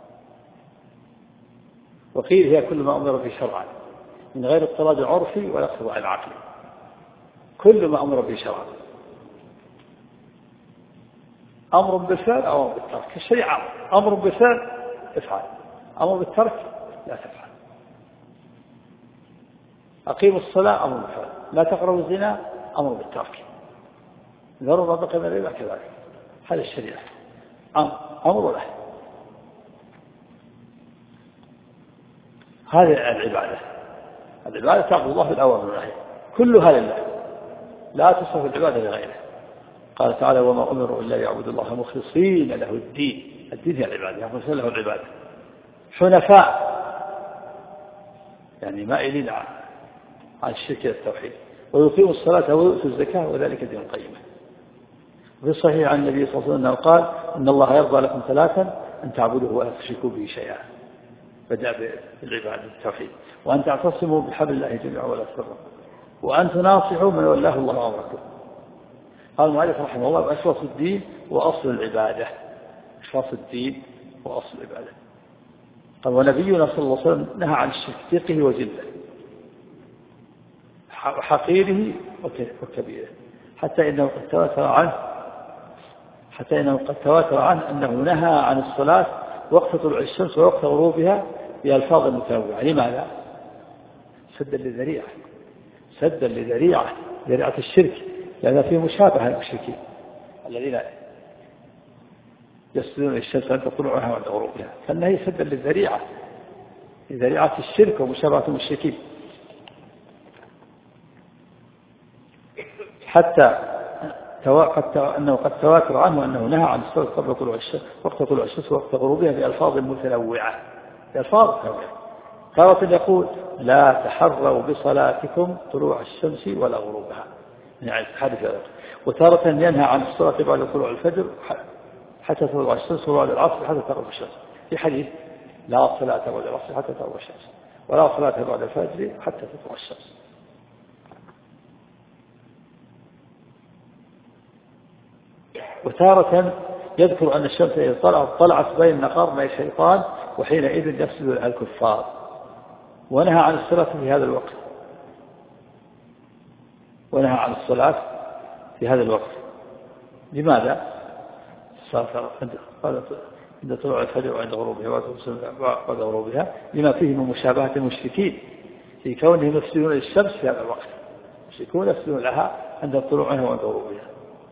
وقيل هي كل ما أمر به شرعا من غير اضطراد عرفي ولا اقتضاء عقلي، كل ما أمر به شرعا، أمر بالفعل أو أمر بالترك. الشريعة أمر بالفعل افعل، أمر بالترك لا تفعل. أقيموا الصلاة أمر بالفعل، لا تقربوا الزنا أمر بالترك، ذروا ما بقي من الربا كذلك. هذه الشريعة أمر له. هذه العبادة، العبادة تعبد الله بالأوامر والنهي كلها لله، لا تصرف العبادة لغيره. قال تعالى وما أمروا إلا يعبدوا الله مخلصين له الدين، الدين هي العبادة، مخلصين له العبادة حنفاء يعني مائلين عن الشرك والتوحيد، ويقيموا الصلاة ويؤتوا الزكاة وذلك دين القيمة. في الصحيح عن النبي صلى الله عليه وسلم قال إن الله يرضى لكم ثلاثا: أن تعبدوه ولا تشركوا به شيئا، بدأ بالعبادة التوحيد، وأن تعتصموا بحبل الله جميعا ولا تفرقوا، وأن تناصحوا من ولاه الله أمركم. قال المؤلف رحمه الله بأساس الدين وأصل العبادة، أساس الدين وأصل العبادة. قال ونبينا صلى الله عليه وسلم نهى عن الشرك دقه وجله وحقيره وكبيره، حتى إنه قد تواتر عنه حتى إنه قد تواتر عنه أنه نهى عن الصلاة وقت طلوع الشمس ووقت غروبها بألفاظ متنوعة. لماذا؟ سدا للذريعة، سدا لذريعة ذريعة الشرك، لأن فيه مشابهة المشركين الذين يسجدون للشمس عند طلوعها وعند غروبها، فإنها سدا للذريعة لذريعة الشرك ومشابهة المشركين، حتى أنه قد تواتر عنه أنه نهى عن الصلاة قبل طلوع الشمس وقت طلوع الشمس وقت غروبها بألفاظ متنوعة بألفاظ متنوعة. تارة يقول لا تحروا بصلاتكم طلوع الشمس ولا غروبها، يعني حدث ذلك. وتارة ينهى عن الصلاة بعد طلوع الفجر حتى تطلع الشمس وبعد العصر حتى تغرب الشمس، في حديث لا صلاة بعد العصر حتى تغرب الشمس ولا صلاة بعد الفجر حتى تطلع الشمس. وتارة يذكر أن الشمس إذا طلعت طلعت بين قرني الشيطان وحينئذ يسجد لها الكفار، ونهى عن الصلاة في هذا الوقت ونهى عن الصلاة في هذا الوقت. لماذا؟ عند طلوع الفجر وعند غروبها وعند غروبها لما فيه من مشابهة المشركين في كونهم يسجدون للشمس في هذا الوقت، يشركون يسجدون لها عند طلوعها وعند غروبها،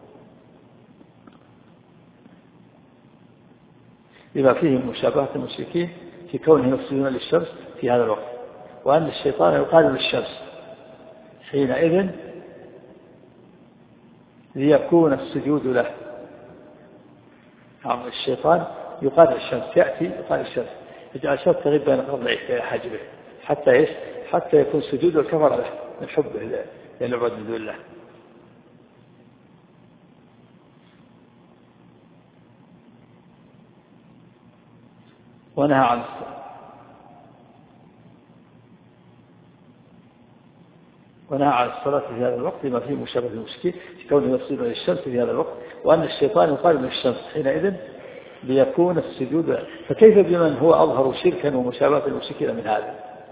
لما فيه من مشابهة المشركين في كونهم يسجدون للشمس في هذا الوقت، وأن الشيطان يقارن الشمس حينئذ ليكون السجود له. نعم الشيطان يقال الشمس، يأتي يقال الشمس، يجعل الشمس تغيب بين قرنيه حاجبه حتى إيش؟ حتى يكون سجود الكفر له من حبه للعباد من دون الله. ونهى عن ونهى عن الصلاة في هذا الوقت لما فيه مشابهة المشركين في كونه يصير للشمس في هذا الوقت، وأن الشيطان يقال من الشمس حينئذ ليكون السجود. فكيف بمن هو أظهر شركا ومشابهة المشركين من هذا؟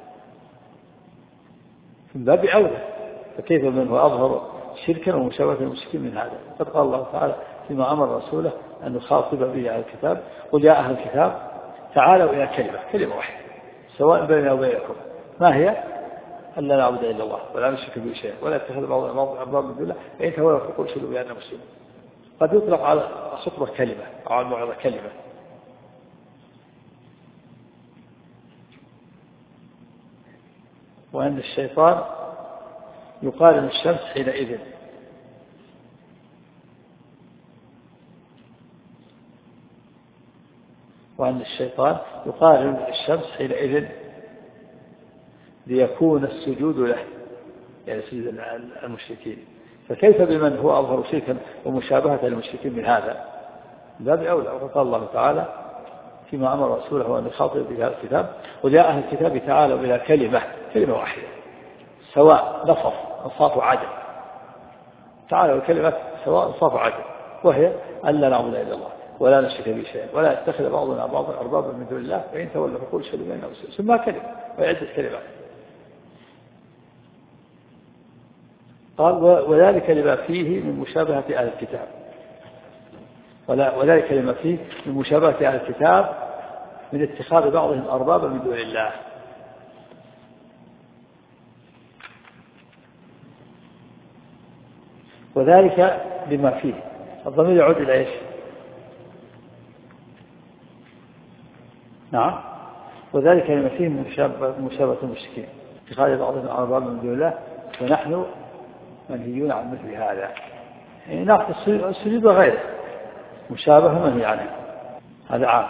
من باب أولى. فكيف بمن هو أظهر شركا ومشابهة المشركين من هذا؟ قد قال الله تعالى فيما أمر رسوله أن يخاطب به على الكتاب: قل يا أهل الكتاب تعالوا إلى كلمة كلمة واحدة سواء بيننا وبينكم ما هي؟ ألا نعبد إلا الله ولا نشرك به شيئا ولا يتخذ بعضنا بعضا أربابا من دون الله فإن تولوا فقولوا اشهدوا بأننا مسلمون. قد يطلق على خطبة كلمة أو على الموعظة كلمة. وأن الشيطان يقارن الشمس حينئذ. وأن الشيطان يقارن الشمس حينئذ ليكون السجود له، يعني سجود المشركين. فكيف بمن هو أظهر شركا ومشابهة للمشركين من هذا؟ باب أولى. وقال الله تعالى فيما أمر رسوله أن يخاطب بهذا الكتاب: وجاء أهل الكتاب تعالوا إلى كلمة كلمة واحدة سواء نصف انصاف عدل. تعالوا كلمة سواء انصاف عدل، وهي ألا نعبد إلا الله ولا نشرك به شيئا ولا يتخذ بعضنا بعضا أربابا من دون الله فإن تولوا فقولوا اشهدوا بأننا مسلمون. سماها كلمة وعدة كلمات. قال وذلك لما فيه من مشابهة أهل الكتاب، وذلك لما فيه من مشابهة أهل الكتاب من اتخاذ بعضهم أربابا من دون الله. وذلك لما فيه الضمير يعود إلى إيش؟ نعم وذلك لما فيه من مشابهة المشركين اتخاذ بعضهم أربابا من دون الله ونحن منهيون عن مثل هذا. يعني ناقض السجود وغيره مشابهة منهي عنه، هذا عام.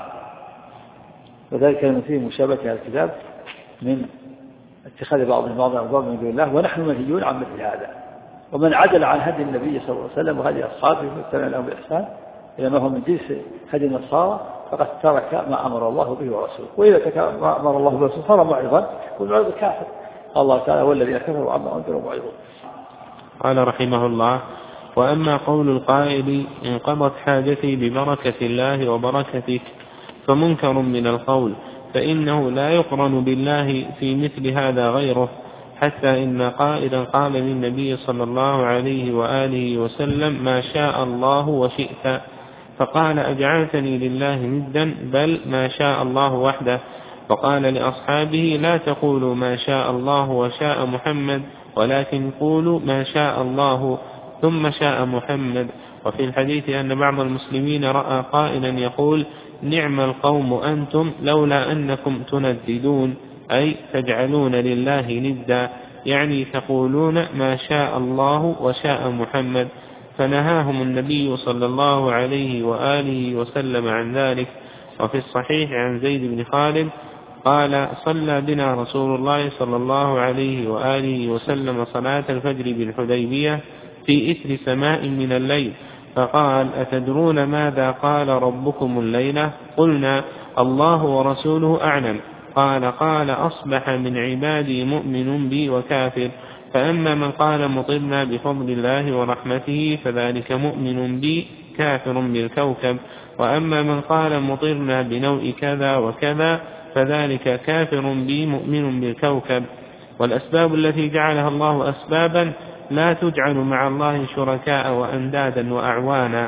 وذلك لما فيه مشابهة الكتاب من اتخاذ بعضهم بعضا أربابا من دون الله ونحن منهيون عن مثل هذا. ومن عدل عن هدي النبي صلى الله عليه وسلم وهدي أصحابه والتابعين لهم بإحسان إلى ما هو من جنس هدي النصارى فقد ترك ما أمر الله به ورسوله. وإذا ترك ما أمر الله به ورسوله صار معرضا والمعرض كافر. الله تعالى والذين كفروا عما أنذروا معرضون. قال رحمه الله: وأما قول القائل انقضت حاجتي ببركة الله وبركتك فمنكر من القول، فإنه لا يقرن بالله في مثل هذا غيره، حتى إن قائلا قال للنبي صلى الله عليه وآله وسلم: ما شاء الله وشئت، فقال: أجعلتني لله ندا؟ بل ما شاء الله وحده. وقال لأصحابه: لا تقولوا ما شاء الله وشاء محمد، ولكن قولوا ما شاء الله ثم شاء محمد. وفي الحديث أن بعض المسلمين رأى قائلا يقول: نعم القوم أنتم لولا أنكم تنددون، أي تجعلون لله ندا، يعني تقولون ما شاء الله وشاء محمد. فنهاهم النبي صلى الله عليه وآله وسلم عن ذلك. وفي الصحيح عن زيد بن خالد قال: صلى بنا رسول الله صلى الله عليه وآله وسلم صلاة الفجر بالحديبية في إثر سماء من الليل، فقال: أتدرون ماذا قال ربكم الليلة؟ قلنا: الله ورسوله أعلم. قال: قال: أصبح من عبادي مؤمن بي وكافر، فأما من قال مطرنا بفضل الله ورحمته فذلك مؤمن بي كافر بالكوكب، وأما من قال مطرنا بنوء كذا وكذا فذلك كافر بي مؤمن بالكوكب. والأسباب التي جعلها الله أسبابا لا تجعل مع الله شركاء وأندادا وأعوانا.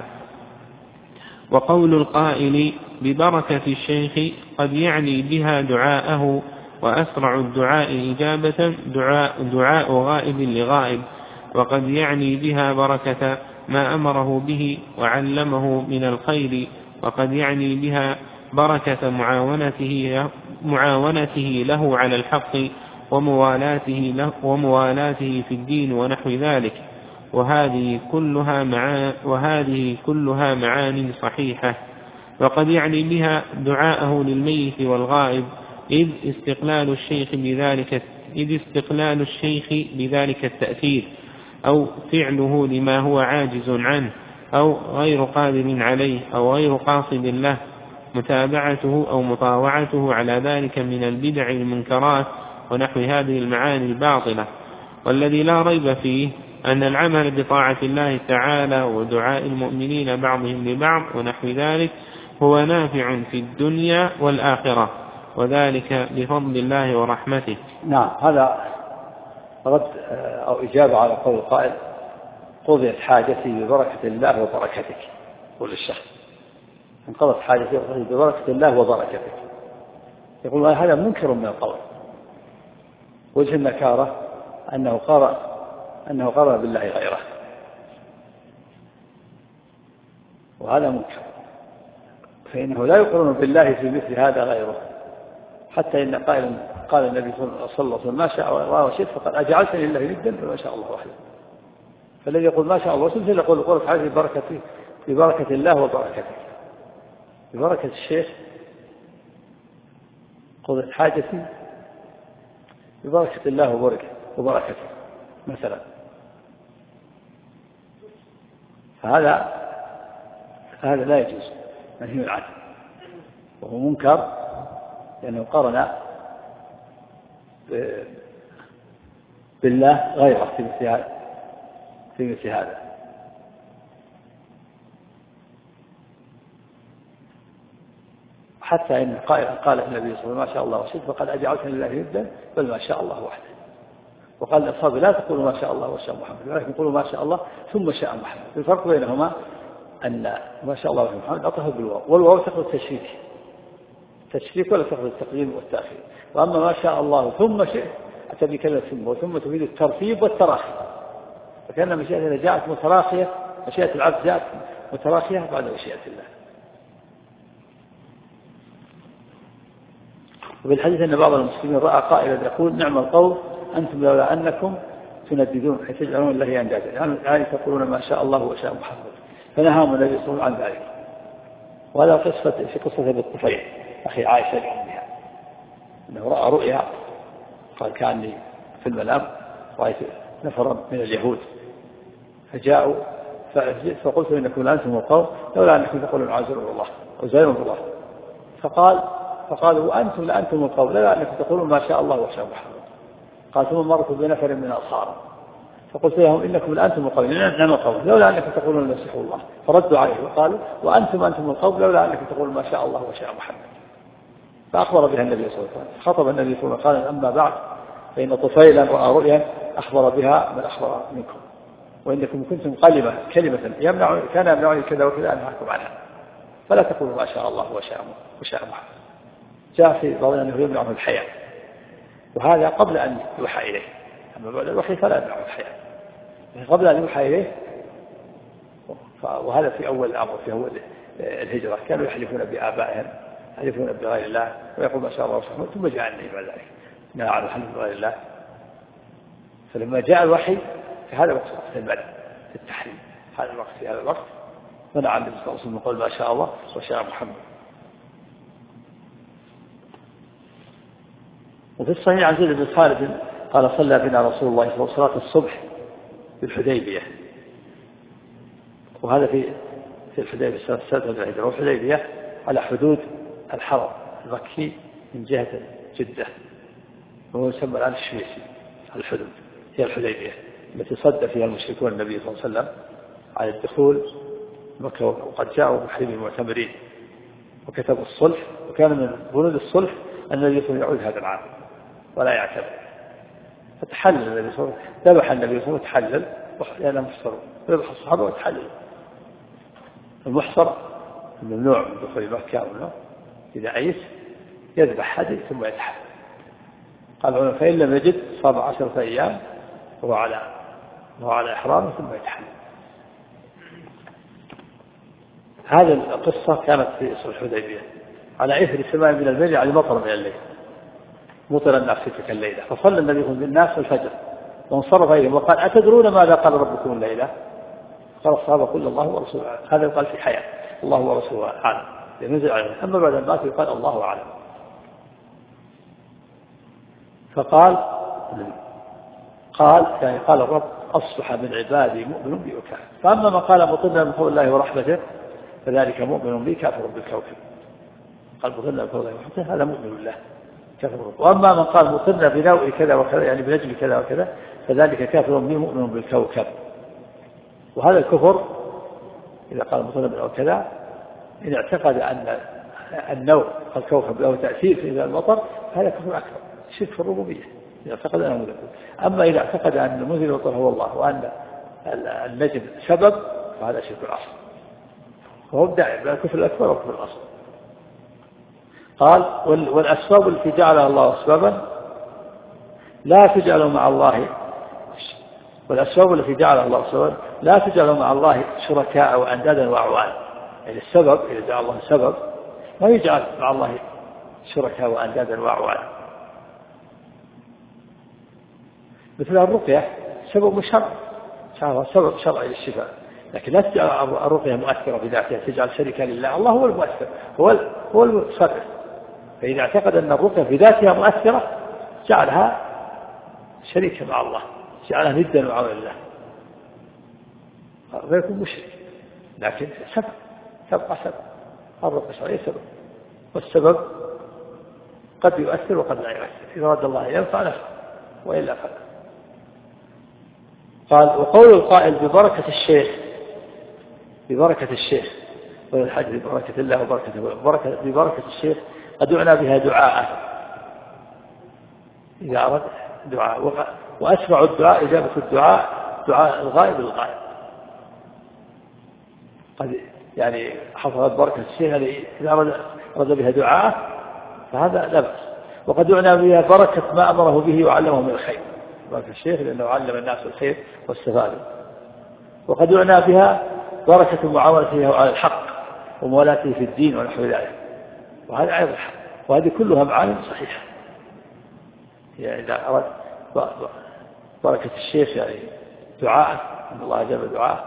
وقول القائل ببركة الشيخ قد يعني بها دعاءه، وأسرع الدعاء إجابة دعاء, دعاء غائب لغائب، وقد يعني بها بركة ما أمره به وعلمه من الخير، وقد يعني بها بركة معاونته, معاونته له على الحق وموالاته, له وموالاته في الدين ونحو ذلك. وهذه كلها معا وهذه كلها معاني صحيحة. وقد يعني بها دعاءه للميت والغائب، إذ استقلال الشيخ بذلك إذ استقلال الشيخ بذلك التأثير، أو فعله لما هو عاجز عنه أو غير قادر عليه أو غير قاصد له، متابعته أو مطاوعته على ذلك من البدع المنكرات ونحو هذه المعاني الباطلة. والذي لا ريب فيه أن العمل بطاعة الله تعالى ودعاء المؤمنين بعضهم لبعض ونحو ذلك هو نافع في الدنيا والآخرة، وذلك بفضل الله ورحمته. نعم، هذا رد أو إجابة على قول القائل: قضيت حاجتي ببركة الله وبركتك. قول الشخص: انقضت حاجتي ببركة الله وبركتك. يقول هذا منكر من القول. وجه النكارة أنه قارن أنه قارن بالله غيره، وهذا منكر، فإنه لا يقرن بالله في مثل هذا غيره. حتى إن قائل قال النبي صلى الله عليه وسلم: ما شاء الله وشئت فقد أجعلتني لله ندا فما شاء الله وحده. فالذي يقول ما شاء الله وشئت يقول قولت حاجتي ببركتي ببركة الله وبركتك، ببركة الشيخ. قضت حاجتي ببركة الله وبركته وبركته مثلا. فهذا هذا لا يجوز، منهي عنه، وهو منكر لأنه قرن بالله غيره في مثل هذا في مثل هذا. حتى إن قائل قال النبي صلى الله عليه وسلم: ما شاء الله وشئت فقد أجعلتني لله ندا بل ما شاء الله وحده. وقال الأصحاب: لا تقولوا ما شاء الله وشاء محمد، ولكن قولوا ما شاء الله ثم شاء محمد. الفرق بينهما أن ما شاء الله وشاء محمد أطهر بالواو، والواو تأخذ التشريك التشريك ولا تأخذ التقديم والتأخير. وأما ما شاء الله ثم شئت أتى بكلمة ثم، وثم تفيد الترتيب والتراخي، فكأن مشيئة الله جاءت متراخية، مشيئة العبد جاءت متراخية بعد مشيئة الله. وبالحديث أن بعض المسلمين رأى قائلا يقول: نعم القول أنتم لولا أنكم تنددون حيث تجعلون الله أندادا، يعني تقولون ما شاء الله وشاء محمد. فنهاهم النبي صلى الله عليه وسلم عن ذلك. وهذا قصة في قصة أبي الطفيل أخي عائشة لأمها، أنه رأى رؤيا قال: كأني في المنام رأيت نفرا من اليهود فجاءوا فقلت إنكم لأنتم القوم لولا أنكم تقولون عزير الله عزير الله. فقال فقالوا: أنتم لأنتم القوم لولا أنكم تقولون ما شاء الله وشاء محمد. قال: ثم مرت بنفر من أصحابه فقلت لهم: إنكم لأنتم القوم نعم القوم لولا أنكم تقولون المسيح الله. فردوا عليه وقالوا: وأنتم أنتم القوم لولا أنكم تقولون ما شاء الله وشاء محمد. فأخبر بها النبي صلى الله عليه وسلم. خطب النبي صلى الله عليه وسلم: أما بعد فإن طفيلا رأى رؤيا أخبر بها من أخبر منكم، وإنكم كنتم قلمة كلمة يمنع كان يمنعني كذا وكذا أن أحكم عنها، فلا تقولوا ما شاء الله وشاء وشاء محمد. جاء في بعض أنه يمنعه الحياة، وهذا قبل أن يوحى إليه. أما بعد الوحي فلا يمنعه الحياة، قبل أن يوحى إليه. وهذا في أول الأمر، في أول الهجرة كانوا يحلفون بآبائهم، يحلفون بغير الله ويقول ما شاء الله وشاء محمد، ثم جاء النبي بعد ذلك نهى عن الحلف بغير الله. فلما جاء الوحي في هذا الوقت في المدى في التحريم، هذا الوقت في هذا الوقت منع النبي صلى الله عليه وسلم قول ما شاء الله وشاء محمد. وفي الصحيح عن زيد بن خالد قال: صلى بنا رسول الله صلى الله عليه وسلم صلاة الصبح بالحديبية، وهذا في في الحديبية سنة السادسة من الهجرة، والحديبية على حدود الحرم المكي من جهة جدة، وهو يسمى الآن الشميسي. الحدود هي الحديبية التي صد فيها المشركون النبي صلى الله عليه وسلم على الدخول مكة، وقد جاءوا محرمين المعتمرين وكتبوا الصلح، وكان من بنود الصلح أن النبي صلى الله عليه وسلم يعود هذا العام ولا يعتمر. فتحلل النبي صلى الله عليه وسلم، ذبح النبي صلى الله عليه وسلم، تحلل لأنه محصر، ذبح الصحابة وتحلل. المحصر الممنوع من دخول مكة ومنوع إذا عيس يذبح هدي ثم يتحلل. قال: فإن لم يجد صام عشرة أيام وهو على وهو على إحرامه ثم يتحلل. هذه القصة كانت في صلح الحديبية على إثر سماء من الليل، على مطر من الليل، مطر الناس في تلك الليلة. فصلى النبي بالناس الفجر وانصرف إليهم وقال أتدرون ماذا قال ربكم الليلة؟ قال الصحابة قل الله ورسوله أعلم. هذا يقال في حياة الله ورسوله أعلم ينزل عليه. أما بعد المات يقال الله أعلم. فقال قال يعني قال الرب أصبح من عبادي مؤمن بي وكافر. فأما من قال مطلنا من فضل الله ورحمته فذلك مؤمن بي كافر بالكوكب. قال مطلنا من فضل الله ورحمته هذا مؤمن بالله كافر. وأما من قال مطلنا بنوء كذا وكذا يعني بنجم كذا وكذا فذلك كافر بي مؤمن بالكوكب. وهذا الكفر إذا قال مطلنا بنوء كذا إن اعتقد أن النوء الكوكب له تأثير في المطر هذا كفر أكبر شرك في الربوبية إذا اعتقد أنه منزل. أما إذا اعتقد أن منزل المطر هو الله وأن النجم سبب فهذا شرك الأصل وهو الداعي بين الكفر الأكبر والكفر الأصل. قال والأسباب التي جعلها الله أسبابا لا تجعل مع الله والأسباب التي جعلها الله أسبابا لا تجعل مع الله شركاء وأندادا وأعوان. يعني السبب إذا جعل الله سبب ما يجعل مع الله شركاء وأندادا وأعوان. مثل الرقية سبب شرعي سبب شرعي للشفاء لكن لا تجعل الرقية مؤثرة بذاتها تجعل شركا لله. الله هو المؤثر هو هو المتصرف. فإذا اعتقد أن الرقية بذاتها مؤثرة جعلها شريكا مع الله جعلها ندا مع الله فيكون مشرك. لكن سبب تبقى سبب الرقية الشرعية سبب والسبب قد يؤثر وقد لا يؤثر إذا أراد الله ينفع نفعه وإلا فلا. قال وقول القائل ببركة الشيخ ببركة الشيخ والحج ببركة الله وبركته ببركة, ببركة الشيخ قد يعنى بها دعاء إذا أراد دعاء وأسمع الدعاء إجابة الدعاء دعاء الغائب الغائب. قد يعني حصلت بركة الشيخ إذا أراد بها دعاء فهذا لا بأس. وقد يعنى بها بركة ما أمره به وعلمه من الخير بركة الشيخ لأنه علم الناس الخير واستفادوا. وقد يعنى بها بركة معاونته على الحق وموالاته في الدين ونحو ذلك وهذا أيضا حق. وهذه كلها معاني صحيحة. يعني إذا أراد بركة الشيخ يعني دعاء أن الله أجاب دعاء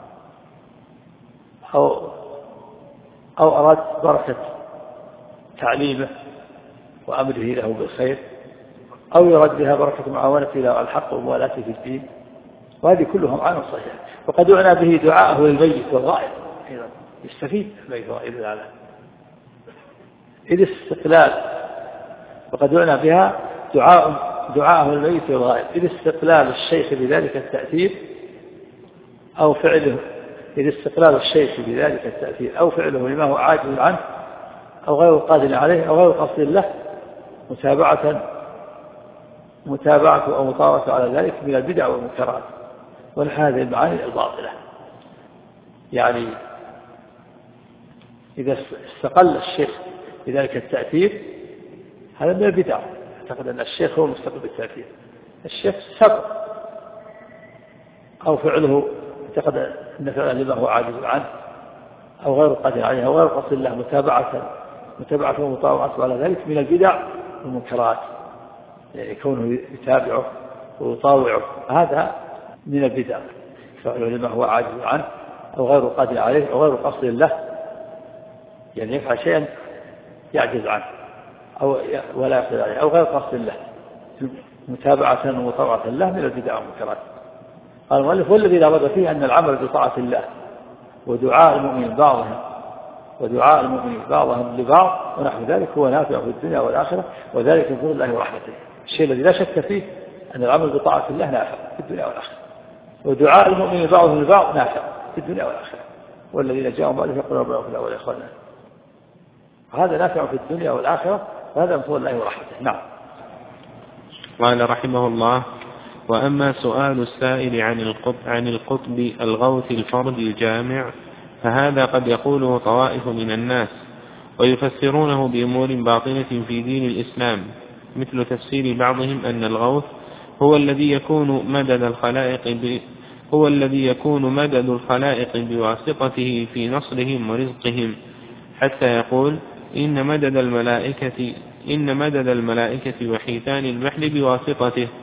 أو أو أراد بركة تعليمه وأمره له بالخير أو يرد بها بركة معاونته له على الحق وموالاته في الدين وهذه كلها معاني صحيحة. وقد يعنى به دعاءه للميت والغائب أيضا يستفيد الميت والغائب هذا إذ استقلال. وقد يعنى بها دعاء دعاءه للميت والغائب إذ استقلال الشيخ بذلك التأثير أو فعله إذ استقلال الشيخ بذلك التأثير أو فعله لما هو عاجز عنه أو غير قادر عليه أو غير قصد له متابعة متابعة أو مطاوعة على ذلك من البدع والمنكرات والهذه المعاني الباطلة. يعني إذا استقل الشيخ بذلك التأثير هذا من البدع. أعتقد أن الشيخ هو مستقل بالتأثير. الشيخ سبب أو فعله اعتقد أن فعله لما هو عاجز عنه أو غير قادر عليه أو غير قصد الله متابعة متابعة ومطاوعة على ذلك من البدع والمنكرات. يعني كونه يتابعه ويطاوعه هذا من البدع فعله لما هو عاجز عنه أو غير قادر عليه أو غير قصد الله يعني يفعل شيئا يعجز عنه أو ولا يقدر عليه أو غير قصد الله متابعة ومطاوعة له من البدع والمنكرات. قال المؤلف والذي لا ريب فيه أن العمل بطاعة الله ودعاء المؤمنين بعضهم ودعاء المؤمنين بعضهم لبعض ونحو ذلك هو نافع في الدنيا والآخرة وذلك من فضل الله ورحمته. الشيء الذي لا شك فيه أن العمل بطاعة الله نافع في الدنيا والآخرة ودعاء المؤمنين بعضهم لبعض نافع في الدنيا والآخرة والذين جاءوا بعد يقولون ربنا اغفر لنا ولإخواننا هذا نافع في الدنيا والآخرة وهذا من فضل الله ورحمته. نعم. قال رحمه الله وأما سؤال السائل عن القطب, عن القطب الغوث الفرد الجامع فهذا قد يقوله طوائف من الناس ويفسرونه بأمور باطنة في دين الإسلام مثل تفسير بعضهم أن الغوث هو الذي يكون مدد الخلائق ب... هو الذي يكون مدد الخلائق بواسطته في نصرهم ورزقهم حتى يقول إن مدد الملائكة إن مدد الملائكة وحيتان البحر بواسطته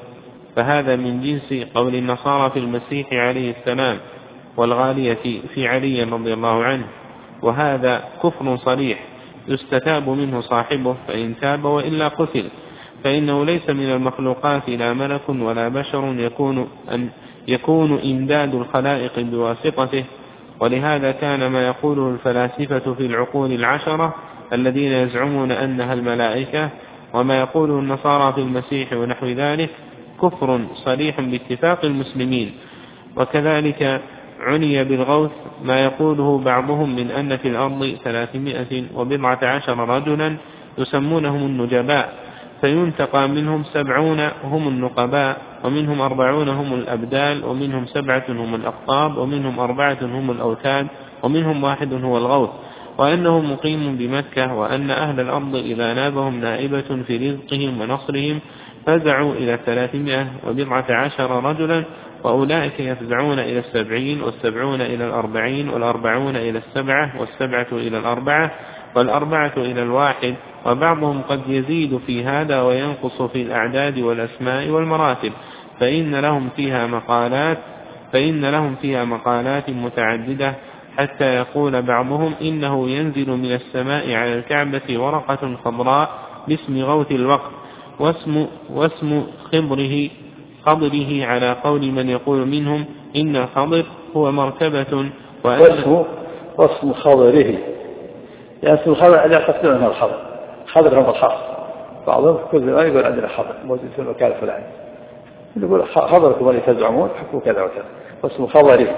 فهذا من جنس قول النصارى في المسيح عليه السلام، والغالية في علي رضي الله عنه، وهذا كفر صريح يستتاب منه صاحبه فإن تاب وإلا قتل، فإنه ليس من المخلوقات لا ملك ولا بشر يكون, أن يكون إمداد الخلائق بواسطته. ولهذا كان ما يقوله الفلاسفة في العقول العشرة الذين يزعمون أنها الملائكة، وما يقوله النصارى في المسيح ونحو ذلك، كفر صريح باتفاق المسلمين. وكذلك عني بالغوث ما يقوله بعضهم من أن في الأرض ثلاثمائة وبضعة عشر رجلا يسمونهم النجباء، فينتقى منهم سبعون هم النقباء، ومنهم أربعون هم الأبدال، ومنهم سبعة هم الأقطاب، ومنهم أربعة هم الأوتاد، ومنهم واحد هو الغوث، وأنه مقيم بمكة، وأن أهل الأرض إذا نابهم نائبة في رزقهم ونصرهم فزعوا إلى ثلاثمائة وبضعة عشر رجلا، وأولئك يفزعون إلى السبعين، والسبعون إلى الأربعين، والأربعون إلى السبعة، والسبعة إلى الأربعة، والأربعة إلى الواحد. وبعضهم قد يزيد في هذا وينقص في الأعداد والأسماء والمراتب، فإن لهم فيها مقالات فإن لهم فيها مقالات متعددة، حتى يقول بعضهم إنه ينزل من السماء على الكعبة ورقة خضراء باسم غوث الوقت، واسم, واسم خضره خضره على قول من يقول منهم إن الخضر هو مرتبة، واسم, واسم خضره، يعني اسم الخضر اللي يعتقدون أنه الخضر، خضر هم الخاص، بعضهم كل ما يقول عندنا خضر موجود في المكان الفلاني، يقول خضركم اللي تزعمون حكوا كذا وكذا، واسم خضره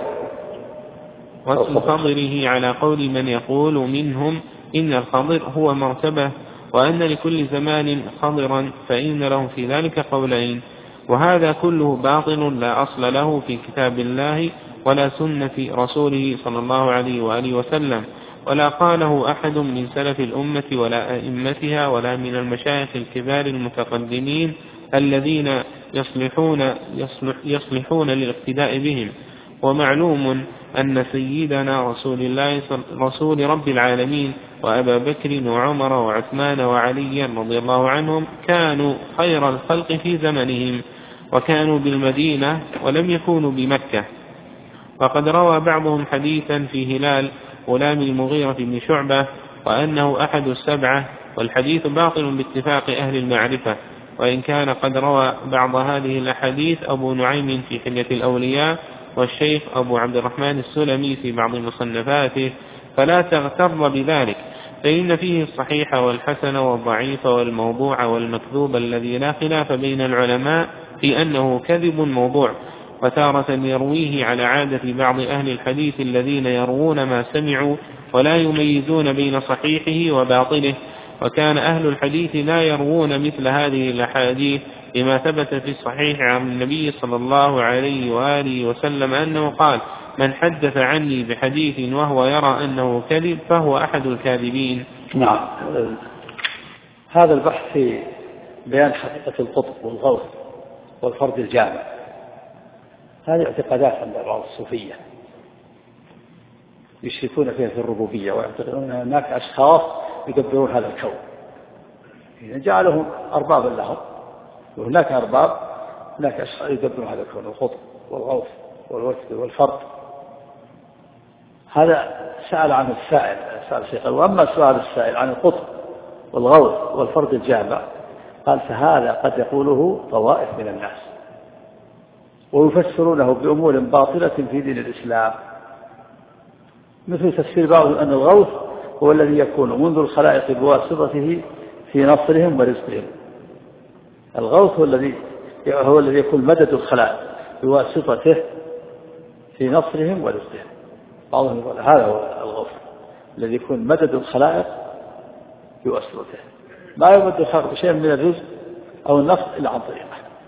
واسم خضره على قول من يقول منهم إن الخضر هو مرتبة، وأن لكل زمان خضرا، فإن لهم في ذلك قولين. وهذا كله باطل لا أصل له في كتاب الله ولا سنة رسوله صلى الله عليه وآله وسلم، ولا قاله أحد من سلف الأمة ولا أئمتها ولا من المشايخ الكبار المتقدمين الذين يصلحون, يصلح يصلحون للاقتداء بهم. ومعلوم أن سيدنا رسول الله رسول رب العالمين وأبا بكر وعمر وعثمان وعلي رضي الله عنهم كانوا خير الخلق في زمنهم، وكانوا بالمدينة ولم يكونوا بمكة. وقد روى بعضهم حديثا في هلال غلام المغيرة بن شعبة وأنه أحد السبعة، والحديث باطل باتفاق أهل المعرفة، وإن كان قد روى بعض هذه الأحاديث أبو نعيم في حلية الأولياء والشيخ أبو عبد الرحمن السلمي في بعض مصنفاته، فلا تغتر بذلك، فإن فيه الصحيح والحسن والضعيف والموضوع والمكذوب الذي لا خلاف بين العلماء في أنه كذب موضوع. وتارة يرويه على عادة بعض أهل الحديث الذين يروون ما سمعوا ولا يميزون بين صحيحه وباطله، وكان أهل الحديث لا يروون مثل هذه الأحاديث لما ثبت في الصحيح عن النبي صلى الله عليه وآله وسلم أنه قال: من حدث عني بحديث وهو يرى أنه كذب فهو أحد الكاذبين. نعم، هذا البحث في بيان حقيقة القطب والغوث والفرد الجامع، هذه اعتقادات عند بعض الصوفية يشركون فيها في الربوبية، ويعتقدون أن هناك أشخاص يدبرون هذا الكون، إذا جعلهم أربابا لهم، وهناك أرباب، هناك أشخاص يدبرون هذا الكون، القطب والغوث والوفد والفرد. هذا سأل عن السائل سأل شيخ. وأما سؤال السائل عن القطب والغوث والفرد الجامع قال: فهذا قد يقوله طوائف من الناس ويفسرونه بأمور باطلة في دين الإسلام، مثل تفسير بعضهم أن الغوث هو الذي يكون منذ الخلائق بواسطته في نصرهم ورزقهم. الغوث هو الذي هو الذي يكون مدد الخلائق بواسطته في نصرهم ورزقهم. بعضهم يقول هذا هو الغوث الذي يكون مدد الخلائق بواسطته، ما يمد الخلق بشيء من الرزق أو النصر إلا عن طريقه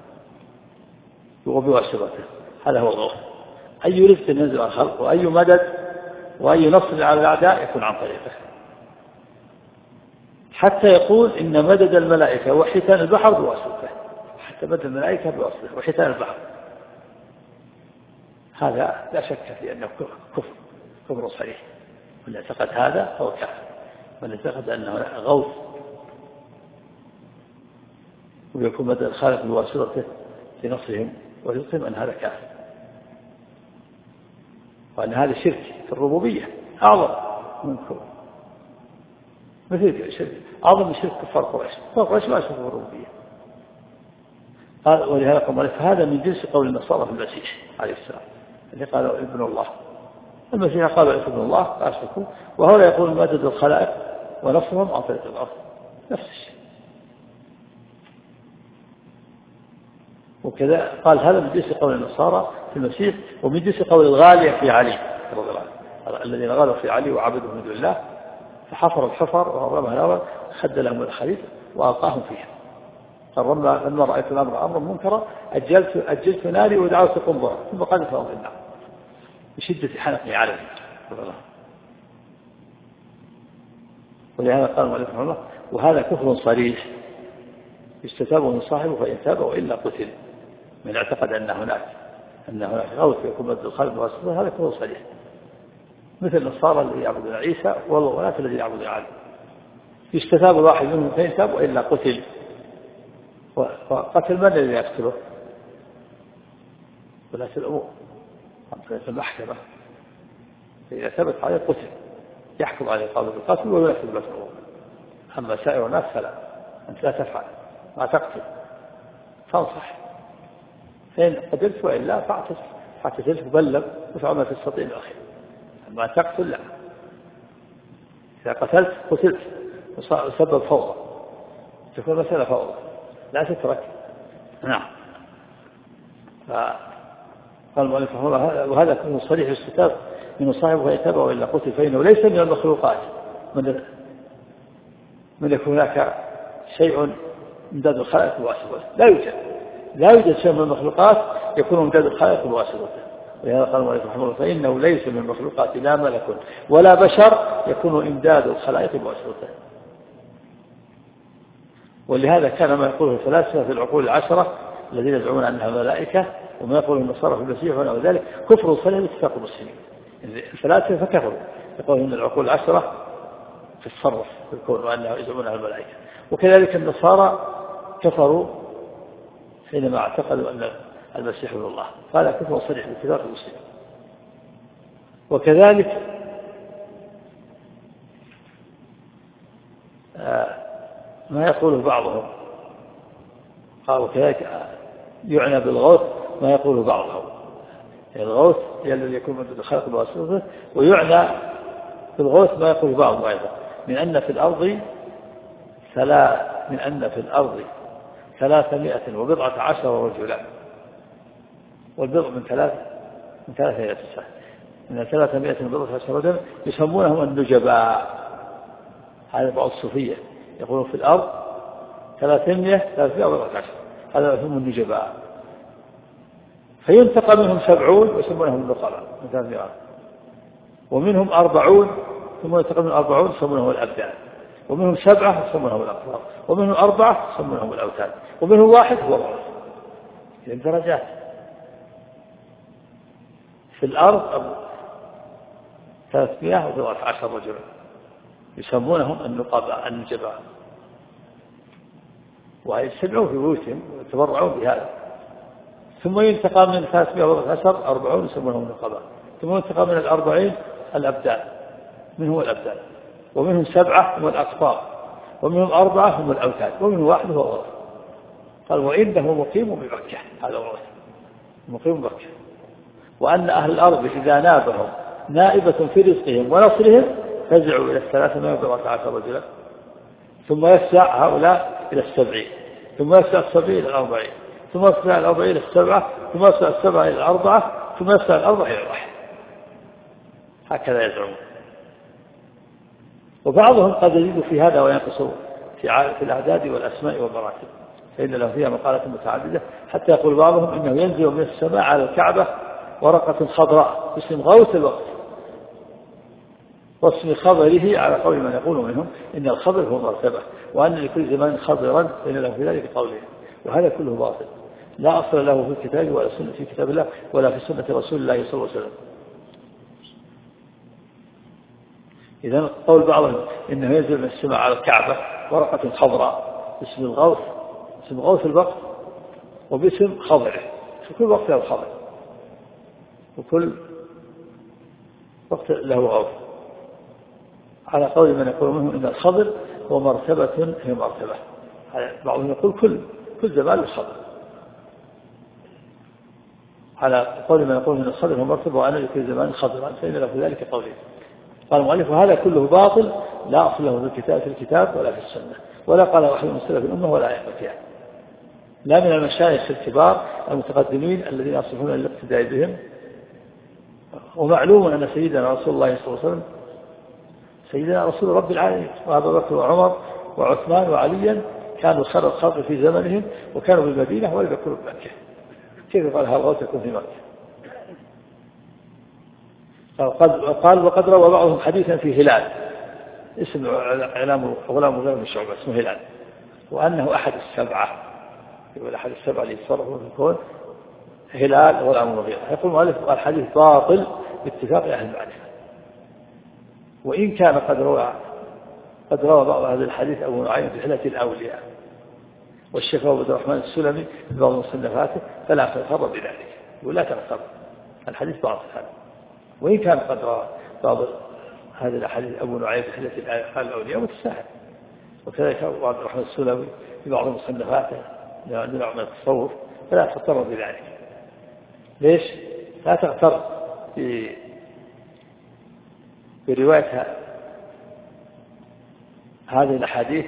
وبواسطته، هذا هو الغوث. أي رزق ينزل على الخلق وأي مدد وأي نصر على الأعداء يكون عن طريقه، حتى يقول إن مدد الملائكة وحيتان البحر بواسطته، حتى مدد الملائكة بواسطته وحيتان البحر. هذا لا شك في أنه كفر كفر صريح، من اعتقد هذا هو كافر، من اعتقد أنه غوث ويكون مدد الخالق بواسطته في نصرهم ويقيم أن هذا كافر، وأن هذا شرك في الربوبية أعظم من كفر، مثل شرك أعظم من شرك كفار قريش. كفار قريش ما يشركوا في الربوبية. قال ولهذا قال فهذا من جنس قول النصارى في المسيح عليه السلام اللي قالوا ابن الله. المسيح قال ابن الله لا يشركوا، وهؤلاء يقولون مدد الخلائق ونصرهم عن طريق الأرض، نفس الشيء. وكذا قال هذا من جنس قول النصارى في المسيح، ومن جنس قول الغالية في علي رضي الله عنه، الذين غالوا في علي وعبدوا من دون الله فحفروا الحفر ورمها الأول خد لهم الخليفة وألقاهم فيها. قال لما رأيت الأمر أمرا منكرا أجلت أجلت ناري ودعوت قنبرة ثم قذفهم في النار بشدة حنقي عليه رضي الله. ولهذا قال المؤلف رحمه الله وهذا كفر صريح يستتاب من صاحبه فإن تاب وإلا قتل، من اعتقد أن هناك أن هناك غوث يكون مد الخلق واسطة، هذا كفر صريح، مثل النصارى الذين يعبدون عيسى والولاة الذين يعبدون علي، يستتاب الواحد منهم فإن تاب وإلا قتل. وقتل من الذي يقتله؟ ولاة الأمور في المحكمة، إذا ثبت عليه قتل يحكم عليه قاضي بالقتل وينفذ ولاة الأمور. أما سائر الناس فلا، أنت لا تفعل، ما تقتل، تنصح، فإن قتلت وإلا فاعتزل تبلغ وفعل ما تستطيع الأخير. أما تقتل لا، إذا قتلت قتلت وسبب فوضى، تكون مسألة فوضى لا تترك. نعم. قال المؤلف رحمه الله وهذا كله صريح الاستتاب من صاحبه فإن تاب وإلا قتل، فإنه ليس من المخلوقات من من يكون هناك شيء امداد الخلائق بواسطته، لا يوجد لا يوجد شيء من المخلوقات يكون امداد الخلائق بواسطته. ولهذا قال المؤلف رحمه الله فإنه ليس من المخلوقات لا ملك ولا بشر يكون امداد الخلائق بواسطته. ولهذا كان ما يقوله الفلاسفة في العقول العشرة الذين يدعون أنها ملائكة وما يقوله النصارى في المسيح ونحو ذلك كفر صريح باتفاق المسلمين. الفلاسفة فكفروا يقولون أن العقول العشرة تتصرف في الكون وأنها يدعونها الملائكة، وكذلك النصارى كفروا حينما اعتقدوا أن المسيح ابن الله، هذا كفر صريح باتفاق المسلمين. وكذلك ما يقوله بعضهم قالوا كذلك يعنى بالغوث ما يقوله بعضهم، الغوث هي الذي يكون من الخلق بواسطته، ويعنى بالغوث ما يقوله بعضهم أيضا من أن في الأرض ثلاث من أن في الأرض ثلاثمائة وبضعة عشر رجلا، والبضع من ثلاث من ثلاثة إلى تسعة، من ثلاثمائة وبضعة عشر رجلا يسمونهم النجباء. هذا بعض الصوفية يقولون في الأرض ثلاثمائة ثلاثمائة وبضعة عشر، هذا هم النجباء، فينتقى منهم سبعون ويسمونهم النقباء من ثلاثمائة، ومنهم أربعون ثم ينتقى منهم أربعون يسمونهم الأبدان، ومنهم سبعة يسمونهم الأقطار، ومنهم أربعة يسمونهم الأوتاد، ومنهم واحد هو الله. يعني درجات في الأرض ثلاثمائة وبضعة عشر رجلا يسمونهم النقباء النجباء، ويجتمعون في بيوتهم ويتبرعون بهذا. ثم ينتقى من ثلاثمائة وبضعة عشر أربعون يسمونهم النقباء، ثم ينتقى من الأربعين الأبدان منهم الأبدان، ومنهم سبعة هم الأقطار، ومنهم أربعة هم الأوتاد، ومنهم واحد هو الله. قال وإنه مقيم بمكة، هذا هو مقيم بمكة، وأن أهل الأرض إذا نابهم نائبة في رزقهم ونصرهم فزعوا إلى الثلاثمائة وبضعة عشر رجلا، ثم يسع هؤلاء إلى السبعين، ثم يسع السبعين إلى الأربعين، ثم يسع الأربعين إلى السبعة، ثم يسع السبعة إلى الأربعة، ثم يسع الأربعة إلى الواحد، هكذا يزعمون. وبعضهم قد يزيد في هذا وينقص في الأعداد والأسماء والمراتب، فإن له فيها مقالات متعددة، حتى يقول بعضهم إنه ينزل من السماء على الكعبة ورقة خضراء باسم غوث الوقت، واسم خبره على قول من يقول منهم إن الخبر هو مرتبة، وأن لكل زمان خبرا فإن له في ذلك قوله، وهذا كله باطل لا أصل له في الكتاب ولا سنة في كتاب الله ولا في سنة رسول الله صلى الله عليه وسلم. إذن قول بعضهم إنه ينزل من السماء على الكعبة ورقة خضراء اسم الغوث اسم غوث الوقت، وباسم خضره في كل وقت له خضر، وكل وقت له عرف، على قول من يقول منهم إن الخضر هو مرتبة هي مرتبة، بعضهم يقول كل كل زمان له خضر، على قول من يقول من الخضر هو مرتبة وأنا لكل زمان خضرا فإن له في ذلك قولين. قال المؤلف وهذا كله باطل لا أصل له في الكتاب في الكتاب ولا في السنة، ولا قال أحد من سلف الأمة ولا أئمتها، لا من المشايخ الكبار المتقدمين الذين يصلحون للاقتداء بهم. ومعلوم أن سيدنا رسول الله صلى الله عليه وسلم سيدنا رسول رب العالمين، وأبا بكر وعمر وعثمان وعليا كانوا خير الخلق في زمنهم وكانوا بالمدينة ولم يكونوا بمكة، كيف قال هؤلاء تكون في مكة؟ قال وقد روى بعضهم حديثا في هلال اسم علام غلام غير من شعبة اسمه هلال، وأنه أحد السبعة، يقول أحد السبعة اللي يتصرفون في الكون هلال غلام المغيرة. يقول المؤلف الحديث باطل باتفاق أهل المعرفة، وإن كان قد روى قد روى بعض هذا الحديث أبو نعيم في حلة الأولياء والشيخ عبد الرحمن السلمي في بعض مصنفاته فلا تغتر بذلك، ولا تغتر الحديث باطل هذا، وإن كان قد روى بعض هذا الحديث أبو نعيم في حلة الأولياء متساهل، وكذلك عبد الرحمن السلمي في بعض مصنفاته عندنا من التصوف فلا تغتر بذلك. ليش؟ لا تغتر برواية هذه الأحاديث،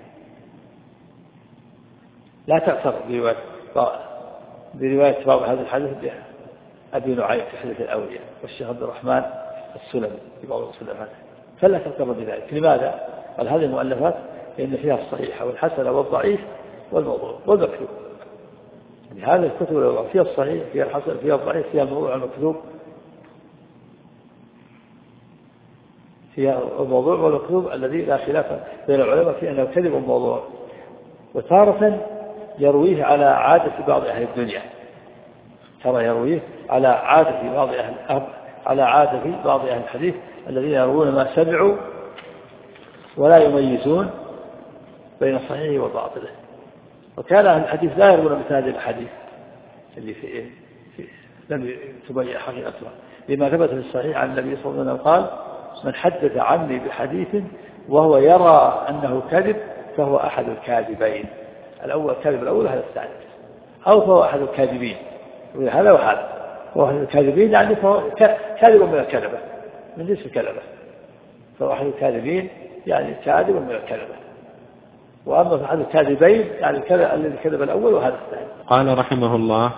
لا تغتر برواية برواية بعض هذه الحديث أبي نعيم في حديث الأولياء والشيخ عبد الرحمن السلمي في بعض المصنفات، فلا تغتر بذلك. لماذا؟ قال هذه المؤلفات لأن فيها الصحيح والحسن والضعيف والموضوع والمكذوب، يعني هذه الكتب فيها الصحيح فيها الحسن فيها الضعيف فيها الموضوع المكذوب، فيها الموضوع والمكذوب الذي لا خلاف بين العلماء في أنه كذب الموضوع. وتارة يرويه على عادة بعض أهل الدنيا، ترى يرويه على عادة بعض أهل على عادة بعض أهل الحديث الذين يروون ما سمعوا ولا يميزون بين الصحيح وباطله. وكان أهل الحديث لا يروون مثل هذه الحديث اللي في لم تبين حقيقتها، لما ثبت في الصحيح عن النبي صلى الله عليه وسلم قال من حدث عني بحديث وهو يرى أنه كذب فهو أحد الكاذبين، الأول كذب الأول هذا الثاني، أو فهو أحد الكاذبين، هذا وهذا هو أحد الكاذبين يعني فهو كاذب من الكذبة من جنس الكذبة، فهو أحد الكاذبين يعني كاذب من الكذبة، وأما أحد الكاذبين يعني الذي كذب الأول وهذا الثاني. قال رحمه الله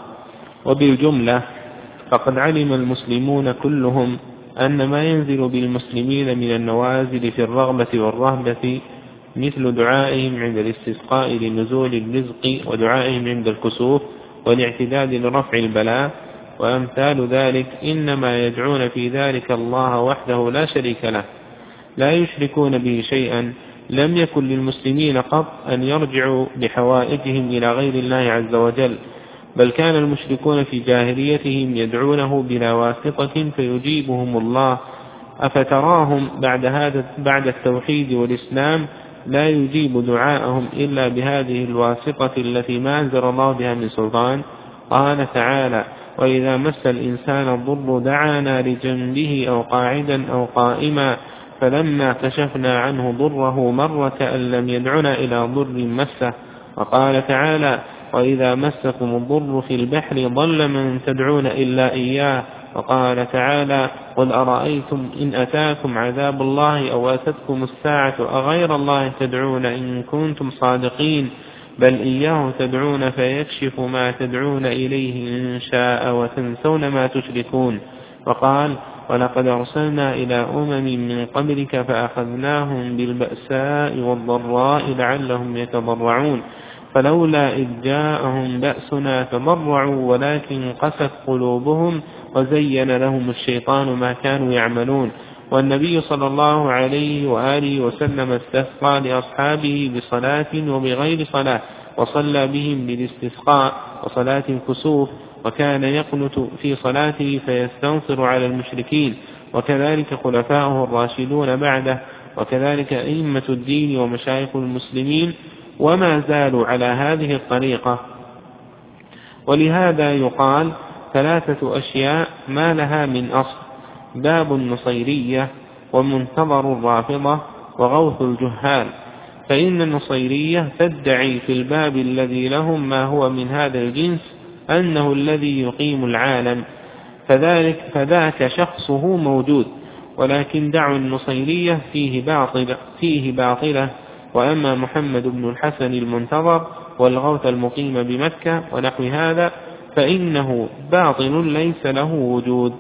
وبالجملة فقد علم المسلمون كلهم أن ما ينزل بالمسلمين من النوازل في الرغبة والرهبة مثل دعائهم عند الاستسقاء لنزول الرزق ودعائهم عند الكسوف والاعتداد لرفع البلاء وأمثال ذلك إنما يدعون في ذلك الله وحده لا شريك له لا يشركون به شيئا. لم يكن للمسلمين قط أن يرجعوا بحوائجهم إلى غير الله عز وجل، بل كان المشركون في جاهليتهم يدعونه بلا واسطة فيجيبهم الله. أفتراهم بعد هذا بعد التوحيد والإسلام لا يجيب دعاءهم إلا بهذه الواسطة التي ما أنزل الله بها من سلطان. قال تعالى وإذا مس الإنسان الضر دعانا لجنبه أو قاعدا أو قائما فلما كشفنا عنه ضره مر كأن لم يدعنا إلى ضر مسه. وقال تعالى وإذا مسكم الضر في البحر ضل من تدعون إلا إياه. وقال تعالى قل أرأيتم إن أتاكم عذاب الله أو أتتكم الساعة أغير الله تدعون إن كنتم صادقين بل إياه تدعون فيكشف ما تدعون إليه إن شاء وتنسون ما تشركون. وقال ولقد أرسلنا إلى أمم من قبلك فأخذناهم بالبأساء والضراء لعلهم يتضرعون فلولا إذ جاءهم بأسنا تضرعوا ولكن قست قلوبهم وزين لهم الشيطان ما كانوا يعملون. والنبي صلى الله عليه وآله وسلم استسقى لأصحابه بصلاة وبغير صلاة وصلى بهم بالاستسقاء وصلاة الكسوف وكان يقنت في صلاته فيستنصر على المشركين وكذلك خلفاؤه الراشدون بعده وكذلك أئمة الدين ومشايخ المسلمين وما زالوا على هذه الطريقة ولهذا يقال ثلاثة أشياء ما لها من أصل: باب النصيرية، ومنتظر الرافضة، وغوث الجهال. فإن النصيرية تدعي في الباب الذي لهم ما هو من هذا الجنس أنه الذي يقيم العالم، فذلك فذاك شخصه موجود، ولكن دعوا النصيرية فيه باطلة, فيه باطلة. وأما محمد بن الحسن المنتظر والغوث المقيم بمكة ونحو هذا فإنه باطل ليس له وجود.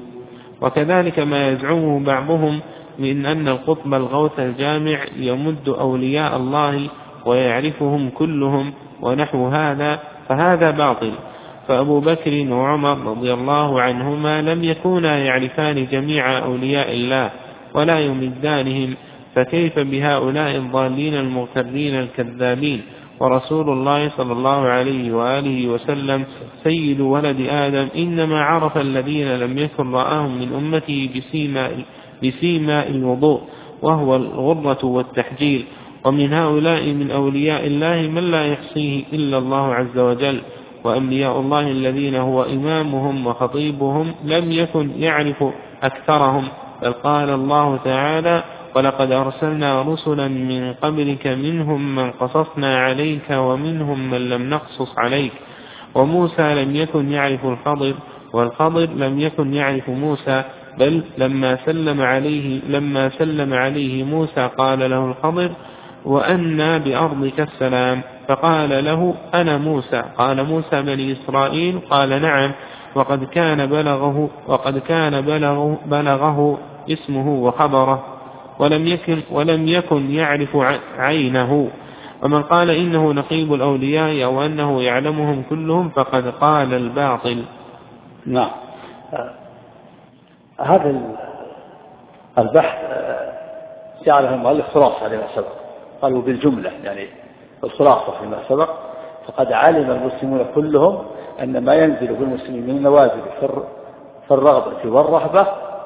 وكذلك ما يزعمه بعضهم من أن القطب الغوث الجامع يمد أولياء الله ويعرفهم كلهم ونحو هذا، فهذا باطل. فأبو بكر وعمر رضي الله عنهما لم يكونا يعرفان جميع أولياء الله ولا يمدانهم، فكيف بهؤلاء الضالين المغترين الكذابين؟ ورسول الله صلى الله عليه وآله وسلم سيد ولد آدم إنما عرف الذين لم يكن رآهم من أمته بسيماء بسيماء الوضوء وهو الغرة والتحجيل. ومن هؤلاء من أولياء الله من لا يحصيه إلا الله عز وجل. وأنبياء الله الذين هو إمامهم وخطيبهم لم يكن يعرف أكثرهم، بل قال الله تعالى: ولقد أرسلنا رسلا من قبلك منهم من قصصنا عليك ومنهم من لم نقصص عليك. وموسى لم يكن يعرف الخضر، والخضر لم يكن يعرف موسى، بل لما سلم عليه لما سلم عليه موسى قال له الخضر: وأنى بأرضك السلام، فقال له: أنا موسى. قال: موسى بني إسرائيل؟ قال: نعم. وقد كان بلغه وقد كان بلغه, بلغه اسمه وخبره، ولم يكن ولم يكن يعرف عينه. ومن قال إنه نقيب الأولياء أو أنه يعلمهم كلهم فقد قال الباطل. نعم. هذا البحث جعله المؤلف خلاصة لما سبق، قالوا بالجملة يعني الخلاصة لما سبق. فقد علم المسلمون كلهم أن ما ينزل بالمسلمين من النوازل في الرغبة والرهبة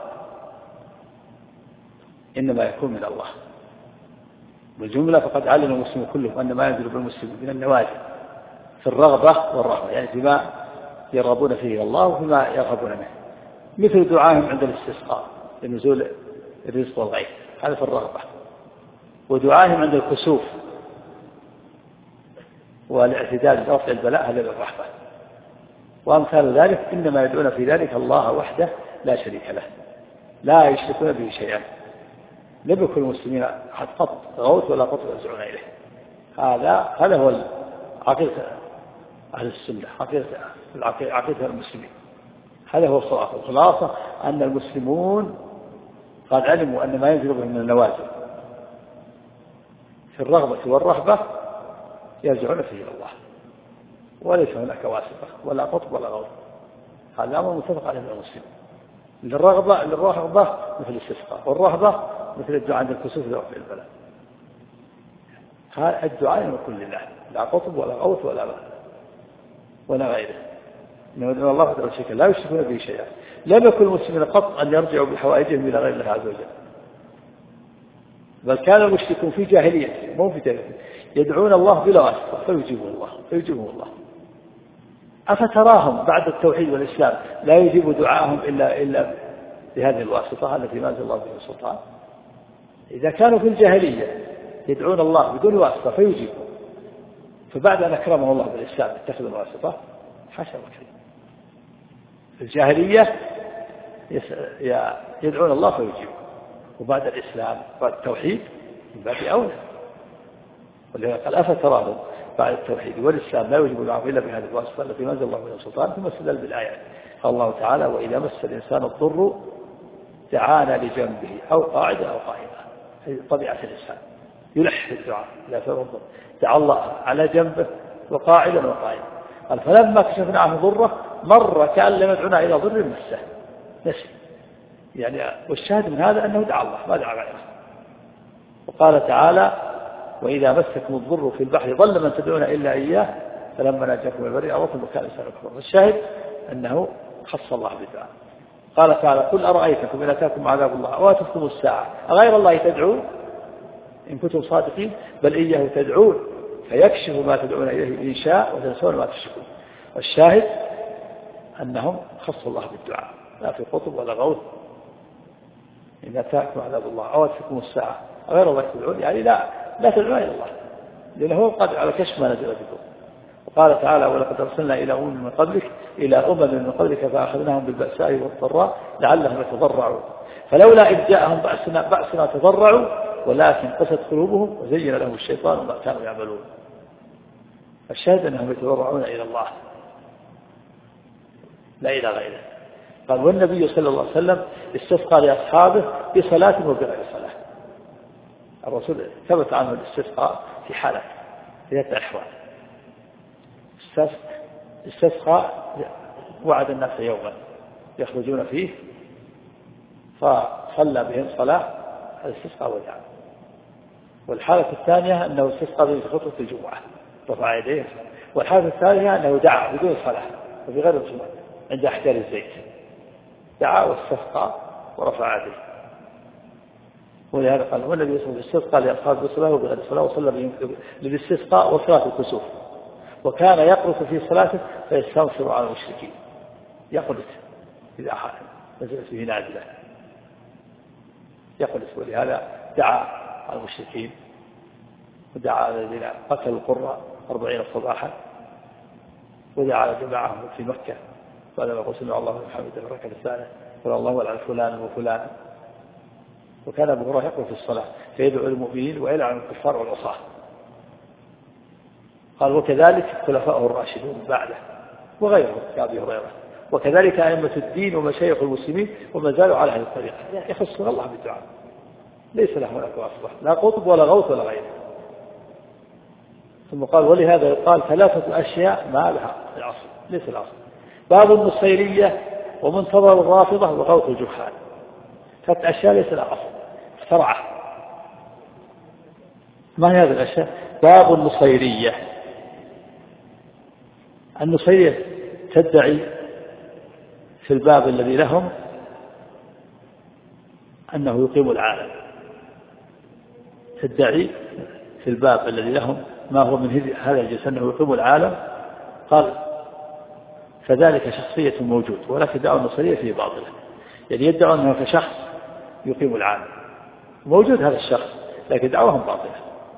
إنما يكون من الله. بالجملة فقد علم المسلمون كلهم أن ما ينزل بالمسلمين من النوازل في الرغبة والرهبة، يعني فيما يرغبون فيه الله وفيما يرغبون منه، مثل دعائهم عند الاستسقاء لنزول الرزق والغيث، هذا في الرغبة، ودعائهم عند الكسوف والاعتدال برفع البلاء هذا بالرحمة. وأمثال ذلك إنما يدعون في ذلك الله وحده لا شريك له، لا يشركون به شيئا. لم يكن المسلمين حد قط غوث ولا قط يرجعون إليه. هذا هذا هو عقيدة أهل السنة، عقيدة عقيدة المسلمين. هذا هو الصراحة. الخلاصة أن المسلمون قد علموا أن ما ينزل بهم من النوازل في الرغبة والرهبة يرجعون فيه إلى الله، وليس هناك واسطة ولا قطب ولا غوث. هذا أمر متفق عليه المسلمين. للرغبة للرهبة مثل الاستسقاء، والرهبة مثل الدعاء عند الكسوف لرفع البلاء. هذا الدعاء يكون لله، لا قطب ولا غوث ولا ولا غيره. إنما الله تعالى شيئا لا يشركون به شيئا. لم يكن المسلمين قط أن يرجعوا بحوائجهم إلى غير الله عز وجل، بل كان المشركون في جاهلية مو في جاهلية يدعون الله بلا واسطة فيجيبه الله فيجيبه الله. أفتراهم بعد التوحيد والإسلام لا يجيب دعاءهم إلا إلا بهذه الواسطة التي ما أنزل الله بها سلطان؟ إذا كانوا في الجاهلية يدعون الله بدون واسطة فيجيبه، فبعد أن أكرمه الله بالإسلام اتخذ الواسطة، حاشا وكلا. في الجاهلية يدعون الله فيجيبه، وبعد الإسلام بعد التوحيد من باب أولى. ولذلك قال: أفتراهم بعد التوحيد والإسلام لا يجب العفو إلا بهذه الواسطة التي ما أنزل الله بها سلطان. ثم استدل بالآيات. قال الله تعالى: وإذا مس الإنسان الضر دعانا لجنبه أو قاعدة أو قائمة. هذه طبيعة الإنسان، يلح الدعاء إذا فهم الضر، دعا الله على جنبه وقاعدا وقائما. قال: فلما كشفنا عنه ضره مر كأن لم يدعنا إلى ضر مسه، نسي. يعني والشاهد من هذا أنه دعا الله ما دعا غيره. وقال تعالى: وإذا مسكم الضر في البحر ضل من تدعون إلا إياه فلما نجاكم البر أعرضتم وكان الإنسان كفورا. والشاهد أنه خص الله بالدعاء. قال تعالى: قل أرأيتكم إن أتاكم عذاب الله أو أتتكم الساعة أغير الله تدعون إن كنتم صادقين بل إياه تدعون فيكشف ما تدعون إليه إن شاء وتنسون ما تشركون. والشاهد أنهم خصوا الله بالدعاء، لا في قطب ولا غوث. إن أتاكم عذاب الله أو أتاكم الساعة غير الله تدعون، يعني لا لا تدعون إلى الله، لأنه قد على كشف ما نزل بكم. وقال تعالى ولقد أرسلنا إلى أمم من قبلك إلى أمم من قبلك فأخذناهم بالبأساء والضراء لعلهم يتضرعون فلولا إذ جاءهم بأسنا بأسنا تضرعوا ولكن قست قلوبهم وزين لهم الشيطان ما كانوا يعملون. الشاهد أنهم يتضرعون إلى الله لا إلى غيره. قال والنبي صلى الله عليه وسلم استسقى لأصحابه بصلاة وبغير صلاة. الرسول ثبت عنه الاستسقاء في حالة ثلاثة أحوال. استسقى وعد الناس يوما يخرجون فيه فصلى بهم صلاة الاستسقاء ودعا. والحالة الثانية أنه استسقى بهم في خطبة الجمعة رفع يديه. والحالة الثالثة أنه دعا بدون صلاة وبغير الجمعة عند أحجار الزيت دعا واستسقى ورفع يديه. ولهذا قال والنبي صلى الله عليه وسلم استسقى لأصحابه بالصلاة وبغير الصلاة وصلى بهم للاستسقاء وصلاة الكسوف. وكان يقرص في صلاته فيستنصر على المشركين يقرص إذا نزلت به نازلة يقرص. ولهذا دعا على المشركين ودعا على الذين قتلوا القرى أربعين صباحا ودعا على جماعهم في مكة بعدما قال سمع الله محمد الركعة الثانية قال الله ولعن فلان وفلان. وكان أبو هريرة يقرأ في الصلاة فيدعو المؤمنين ويلعن الكفار والعصاة. قال وكذلك خلفاءه الراشدون بعده وغيرهم كأبي هريرة وكذلك أئمة الدين ومشايخ المسلمين وما زالوا على هذه الطريقة يخصون الله بالدعاء ليس له هناك أصبح لا قطب ولا غوث ولا غيره. ثم قال ولهذا يقال ثلاثة أشياء ما لها العصر ليس العصر. باب النصيرية ومنتظر الرافضة وغوث الجحال. ثلاثة أشياء ليس لها أصل فرعة. ما هي هذه الأشياء؟ باب النصيرية. النصيرية تدعي في الباب الذي لهم أنه يقيم العالم. تدعي في الباب الذي لهم ما هو من هذا الجنس أنه يقيم العالم. قال فذلك شخصية موجود ولكن دعوة النصيرية فيه باطلة. يعني يدعو أنه كشخص يقيم العالم موجود هذا الشخص لكن دعوهم باطلة.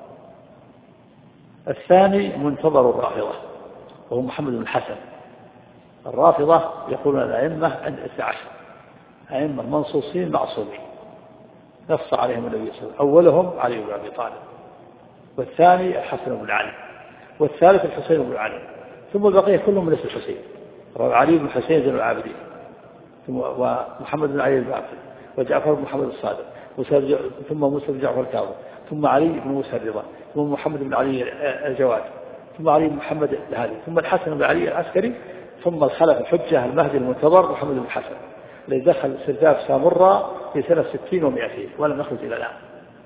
الثاني منتظر الرافضة وهو محمد بن الحسن. الرافضة يقولون الأئمة عند اثني عشر أئمة منصوصين معصومين نص عليهم النبي صلى الله عليه وسلم. أولهم علي بن أبي طالب والثاني الحسن بن علي والثالث الحسين بن علي ثم البقية كلهم من اسم الحسين علي بن حسين زين العابدين ومحمد بن علي الباقر وجعفر بن محمد الصادق ثم موسى بن جعفر الكاظم ثم علي بن موسى الرضا ثم محمد بن علي الجواد ثم علي بن محمد الهادي ثم الحسن بن علي العسكري ثم الخلف الحجة المهدي المنتظر محمد بن الحسن الذي دخل سرداب سامراء في سنة ستين ومئتين ولم يخرج إلى الآن.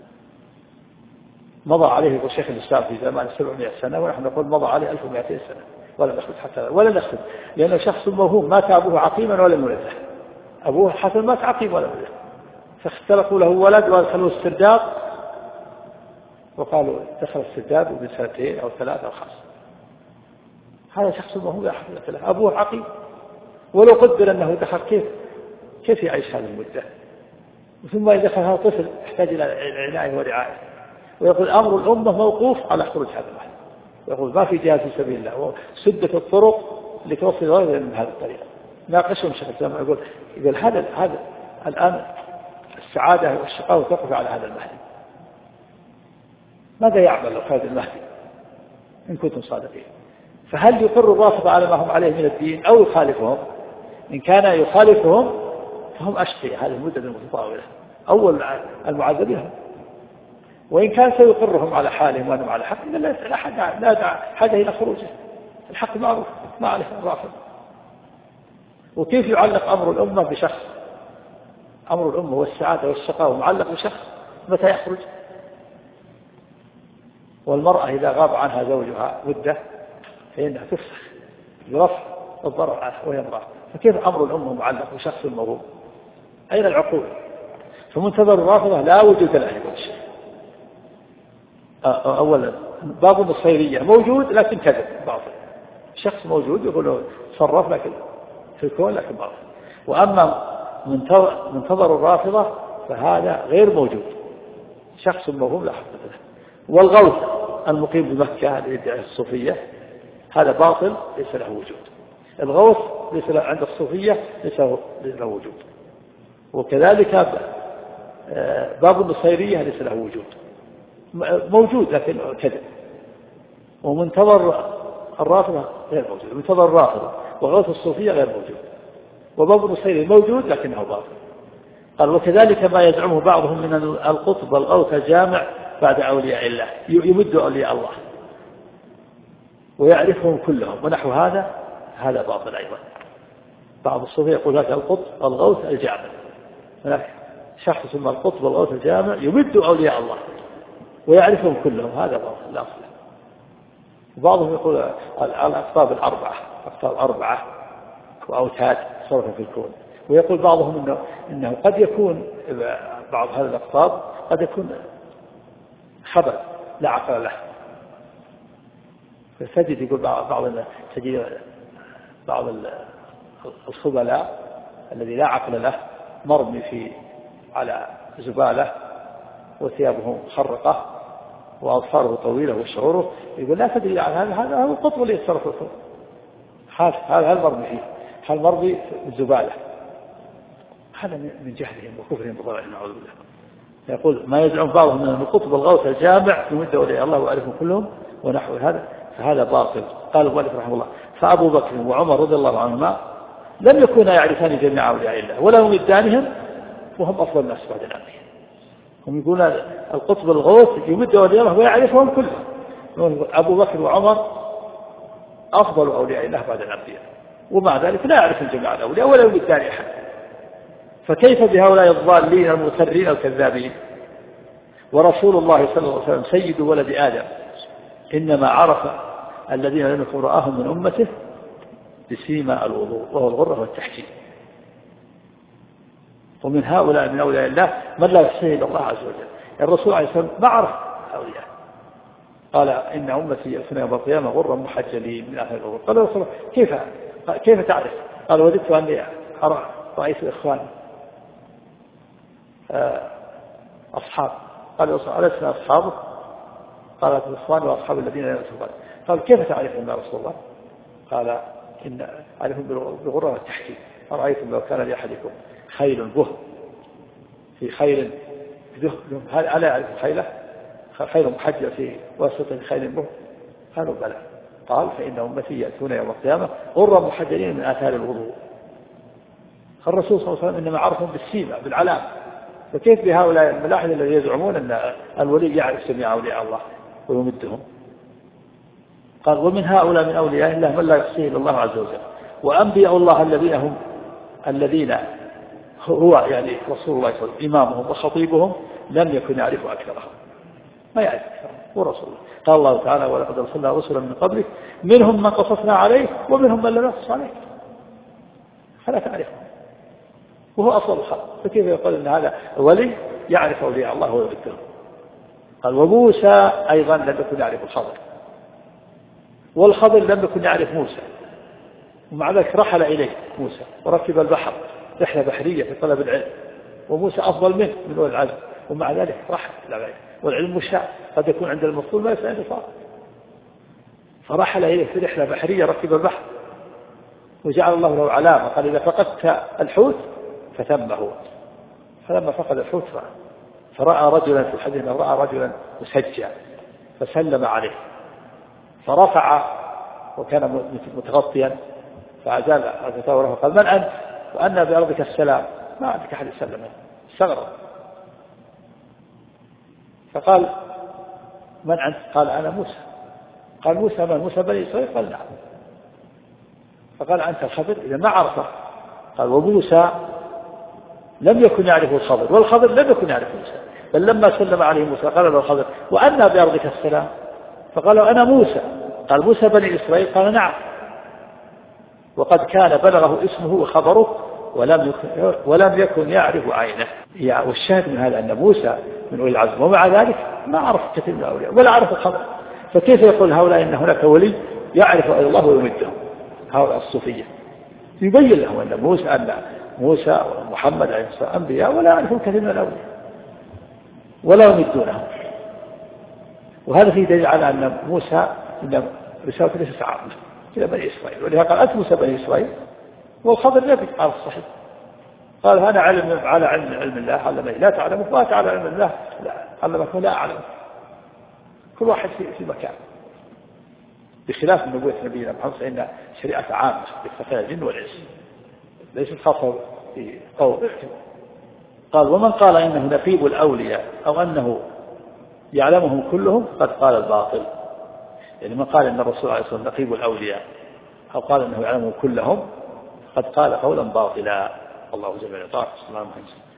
مضى عليه الشيخ الإسلام في زمان سبعمائة سنة ونحن نقول مضى عليه ألف ومئتين سنة ولم يخرج حتى ولا يخرج لأنه شخص موهوم مات أبوه عقيما ولا مولده. أبوه الحسن مات عقيم ولا مولده فاختلقوا له ولد وادخلوه السرداب وقالوا دخل السرداب من سنتين أو ثلاثة أو خمس. هذا شخص موهوم لا حول له أبوه عقيم ولو قدر أنه دخل كيف كيف يعيش هذه المدة. ثم إذا دخل هذا الطفل يحتاج إلى عناية ورعاية. ويقول أمر الأمة موقوف على خروج هذا المال. يقول ما في جهاد في سبيل الله وسدت الطرق لتوصل غير من هذه الطريقة. ناقشهم شيخ الإسلام يقول إذا هذا هذا الآن السعادة والشقاوة تقف على هذا المهدي ماذا يعمل لو هذا المهدي إن كنتم صادقين؟ فهل يقر الرافضة على ما هم عليه من الدين أو يخالفهم؟ إن كان يخالفهم فهم أشقياء هذه المدة المتطاولة أول المعذبين. وإن كان سيقرهم على حالهم وأنهم على حق لا حاجة لا حاجة إلى خروجه. الحق معروف ما عليه الرافض. وكيف يعلق أمر الأمة بشخص؟ أمر الأمة والسعادة والشقاء معلق بشخص متى يخرج؟ والمرأة إذا غاب عنها زوجها مدة فإنها تفسخ برفع الضرر عنها وهي امرأة. فكيف أمر الأمة معلق بشخص موهوب؟ أين العقول؟ فمنتظر الرافضة لا وجود له يقول الشيء. أولا باب النصيرية موجود لكن كذب باطل. شخص موجود يقول له تصرف لكن في الكون لكن باطل. وأما منتظر الرافضة فهذا غير موجود، شخص موهوم لا حقيقة له. والغوث المقيم بمكة يدعي الصوفية هذا باطل ليس له وجود. الغوث ليس له عند الصوفية ليس له وجود. وكذلك باب النصيرية ليس له وجود، موجود لكن كذب. ومنتظر الرافضة غير موجود، منتظر الرافضة وغوث الصوفية غير موجود. وباب النصيري موجود لكنه باطل. قال وكذلك ما يزعمه بعضهم من القطب والغوث الجامع بعد أولياء الله، يمد أولياء الله ويعرفهم كلهم ونحو هذا، هذا باطل أيضا. بعض الصوفية يقول هذا القطب والغوث الجامع، هناك شخص اسمه القطب والغوث الجامع يمد أولياء الله ويعرفهم كلهم، هذا باطل لا أصل. وبعضهم يقول الأقطاب الأربعة، أقطاب أربعة وأوتاد صرفة في الكون. ويقول بعضهم إنه, إنه قد يكون بعض هذه الأقطاب قد يكون خبر لا عقل له. فتجد يقول بعض تجد بعض الخبلاء الذي لا عقل له مرمي في على زبالة وثيابه مخرقة وأظفاره طويلة وشعوره، يقول لا تدري عن هذا، هذا هو القطب اللي يتصرف الكون، هذا المرمي فيه، هذا المرمي في الزبالة. هذا من جهلهم وكفرهم بضلالهم نعوذ بالله. يقول ما يزعم بعضهم من القطب والغوث الجامع يمد أولياء الله ويعرفهم كلهم ونحو هذا، فهذا باطل. قال المؤلف رحمه الله فأبو بكر وعمر رضي الله عنهما لم يكونا يعرفان جميع أولياء الله ولا يمدانهم وهم أفضل الناس بعد الأنبياء. هم يقولون القطب الغوث يمد أولياء الله ويعرفهم كلهم، أبو بكر وعمر أفضل أولياء الله بعد الأنبياء ومع ذلك لا يعرف جميع الأولياء ولا يمدان أحد. فكيف بهؤلاء الضالين المغترين الكذابين؟ ورسول الله صلى الله عليه وسلم سيد ولد آدم إنما عرف الذين لم يكن رآهم من أمته بسيما الوضوء وهو الغرة والتحجيل. ومن هؤلاء من أولياء الله من لا يحصيه إلا الله عز وجل. الرسول عليه السلام ما عرف هؤلاء، قال إن أمتي يأتون يوم القيامة غرا محجلين من أهل الغرور. قال الرسول كيف كيف تعرف؟ قال وددت أني أرى رئيس الإخوان أصحاب. قال الرسول ألسنا أصحابه؟ قالت الإخوان وأصحاب الذين لا يؤمنون. قال كيف تعرفهم يا رسول الله؟ قال إن أعرفهم بالغرة والتحجيل. أرأيتم لو كان لأحدكم خيل به في خيل دهن، هل ألا يعرف خيله؟ خيل محجل في وسط خيل به؟ قالوا بلى. قال فإن أمتي يأتون يوم القيامة غرا محجلين من آثار الوضوء. الرسول صلى الله عليه وسلم إنما عرفهم بالسيمة بالعلام، فكيف بهؤلاء الملاحدة الذين يزعمون أن الولي يعرف جميع أولياء الله ويمدهم؟ قال ومن هؤلاء من أولياء الله من لا يحصيه إلا الله عز وجل. وأنبياء الله الذين هم الذين هو يعني رسول الله صلى الله عليه وسلم إمامهم وخطيبهم لم يكن يعرف أكثرهم، ما يعرف أكثرهم ورسول الله. قال الله تعالى ولقد أرسلنا رسلا من قبلك منهم من قصصنا عليه ومنهم من لم نقصص عليه، فلا تعرفهم وهو أصل الخلق. فكيف يقول أن هذا ولي يعرف أولياء الله ويمدهم؟ قال وموسى أيضا لم يكن يعرف الخضر، والخضر لم يكن يعرف موسى، ومع ذلك رحل إليه موسى وركب البحر رحلة بحرية في طلب العلم، وموسى أفضل منه من أولي العزم، ومع ذلك رحل إلى غيره. والعلم مشاع، قد يكون عند المفضول ما يكون عنده صار، فرحل إليه في رحلة بحرية ركب البحر وجعل الله له علامة، قال إذا فقدت الحوت فثم هو. فلما فقد الحوت فرأى رجلا في الحديث رأى رجلا مسجى فسلم عليه فرفع وكان متغطيا فأزال فتوره قال من أنت؟ وأنا بأرضك السلام، ما عندك أحد يسلم. استغرب فقال من أنت؟ قال أنا موسى. قال موسى من؟ موسى بني إسرائيل؟ قال نعم. فقال أنت الخضر؟ إذا ما عرفه. قال وموسى لم يكن يعرف الخضر والخضر لم يكن يعرف موسى، بل لما سلم عليه موسى قال له الخضر وأنا بأرضك السلام؟ فقال أنا موسى. قال موسى بني إسرائيل؟ قال نعم. وقد كان بلغه اسمه وخبره ولم يكن, ولم يكن يعرف عينه. والشاهد من هذا أن موسى من أولي العزم ومع ذلك ما عرف كثير من الأولياء ولا عرف الخبر. فكيف يقول هؤلاء إن هناك ولي يعرف الله ويمدهم؟ هؤلاء الصوفية يبين لهم أن موسى أن موسى ومحمد عليه الصلاة والسلام أنبياء ولا يعرفون كثير من الأولياء ولا يمدونهم. وهذا فيه دليل على أن موسى إن رسالته ليست عامة إلى بني إسرائيل، ولهذا قال أنت موسى بني إسرائيل والخضر نبي قال الصحيح، قال أنا علم على علم علم الله علمني لا تعلمك وأنت على علم الله لا علمك ولا أعلمك، كل واحد في في مكان، بخلاف نبوة نبينا محمد فإن شريعة عامة للثقيل الجن والإنس ليست خاصة في قول. قال ومن قال إنه نقيب الأولياء أو أنه يعلمهم كلهم قد قال الباطل، يعني من قال إن الرسول عليه الصلاة والسلام نقيب الأولياء أو قال إنه يعلمهم كلهم قد قال قولا باطلا. الله جل وعلا.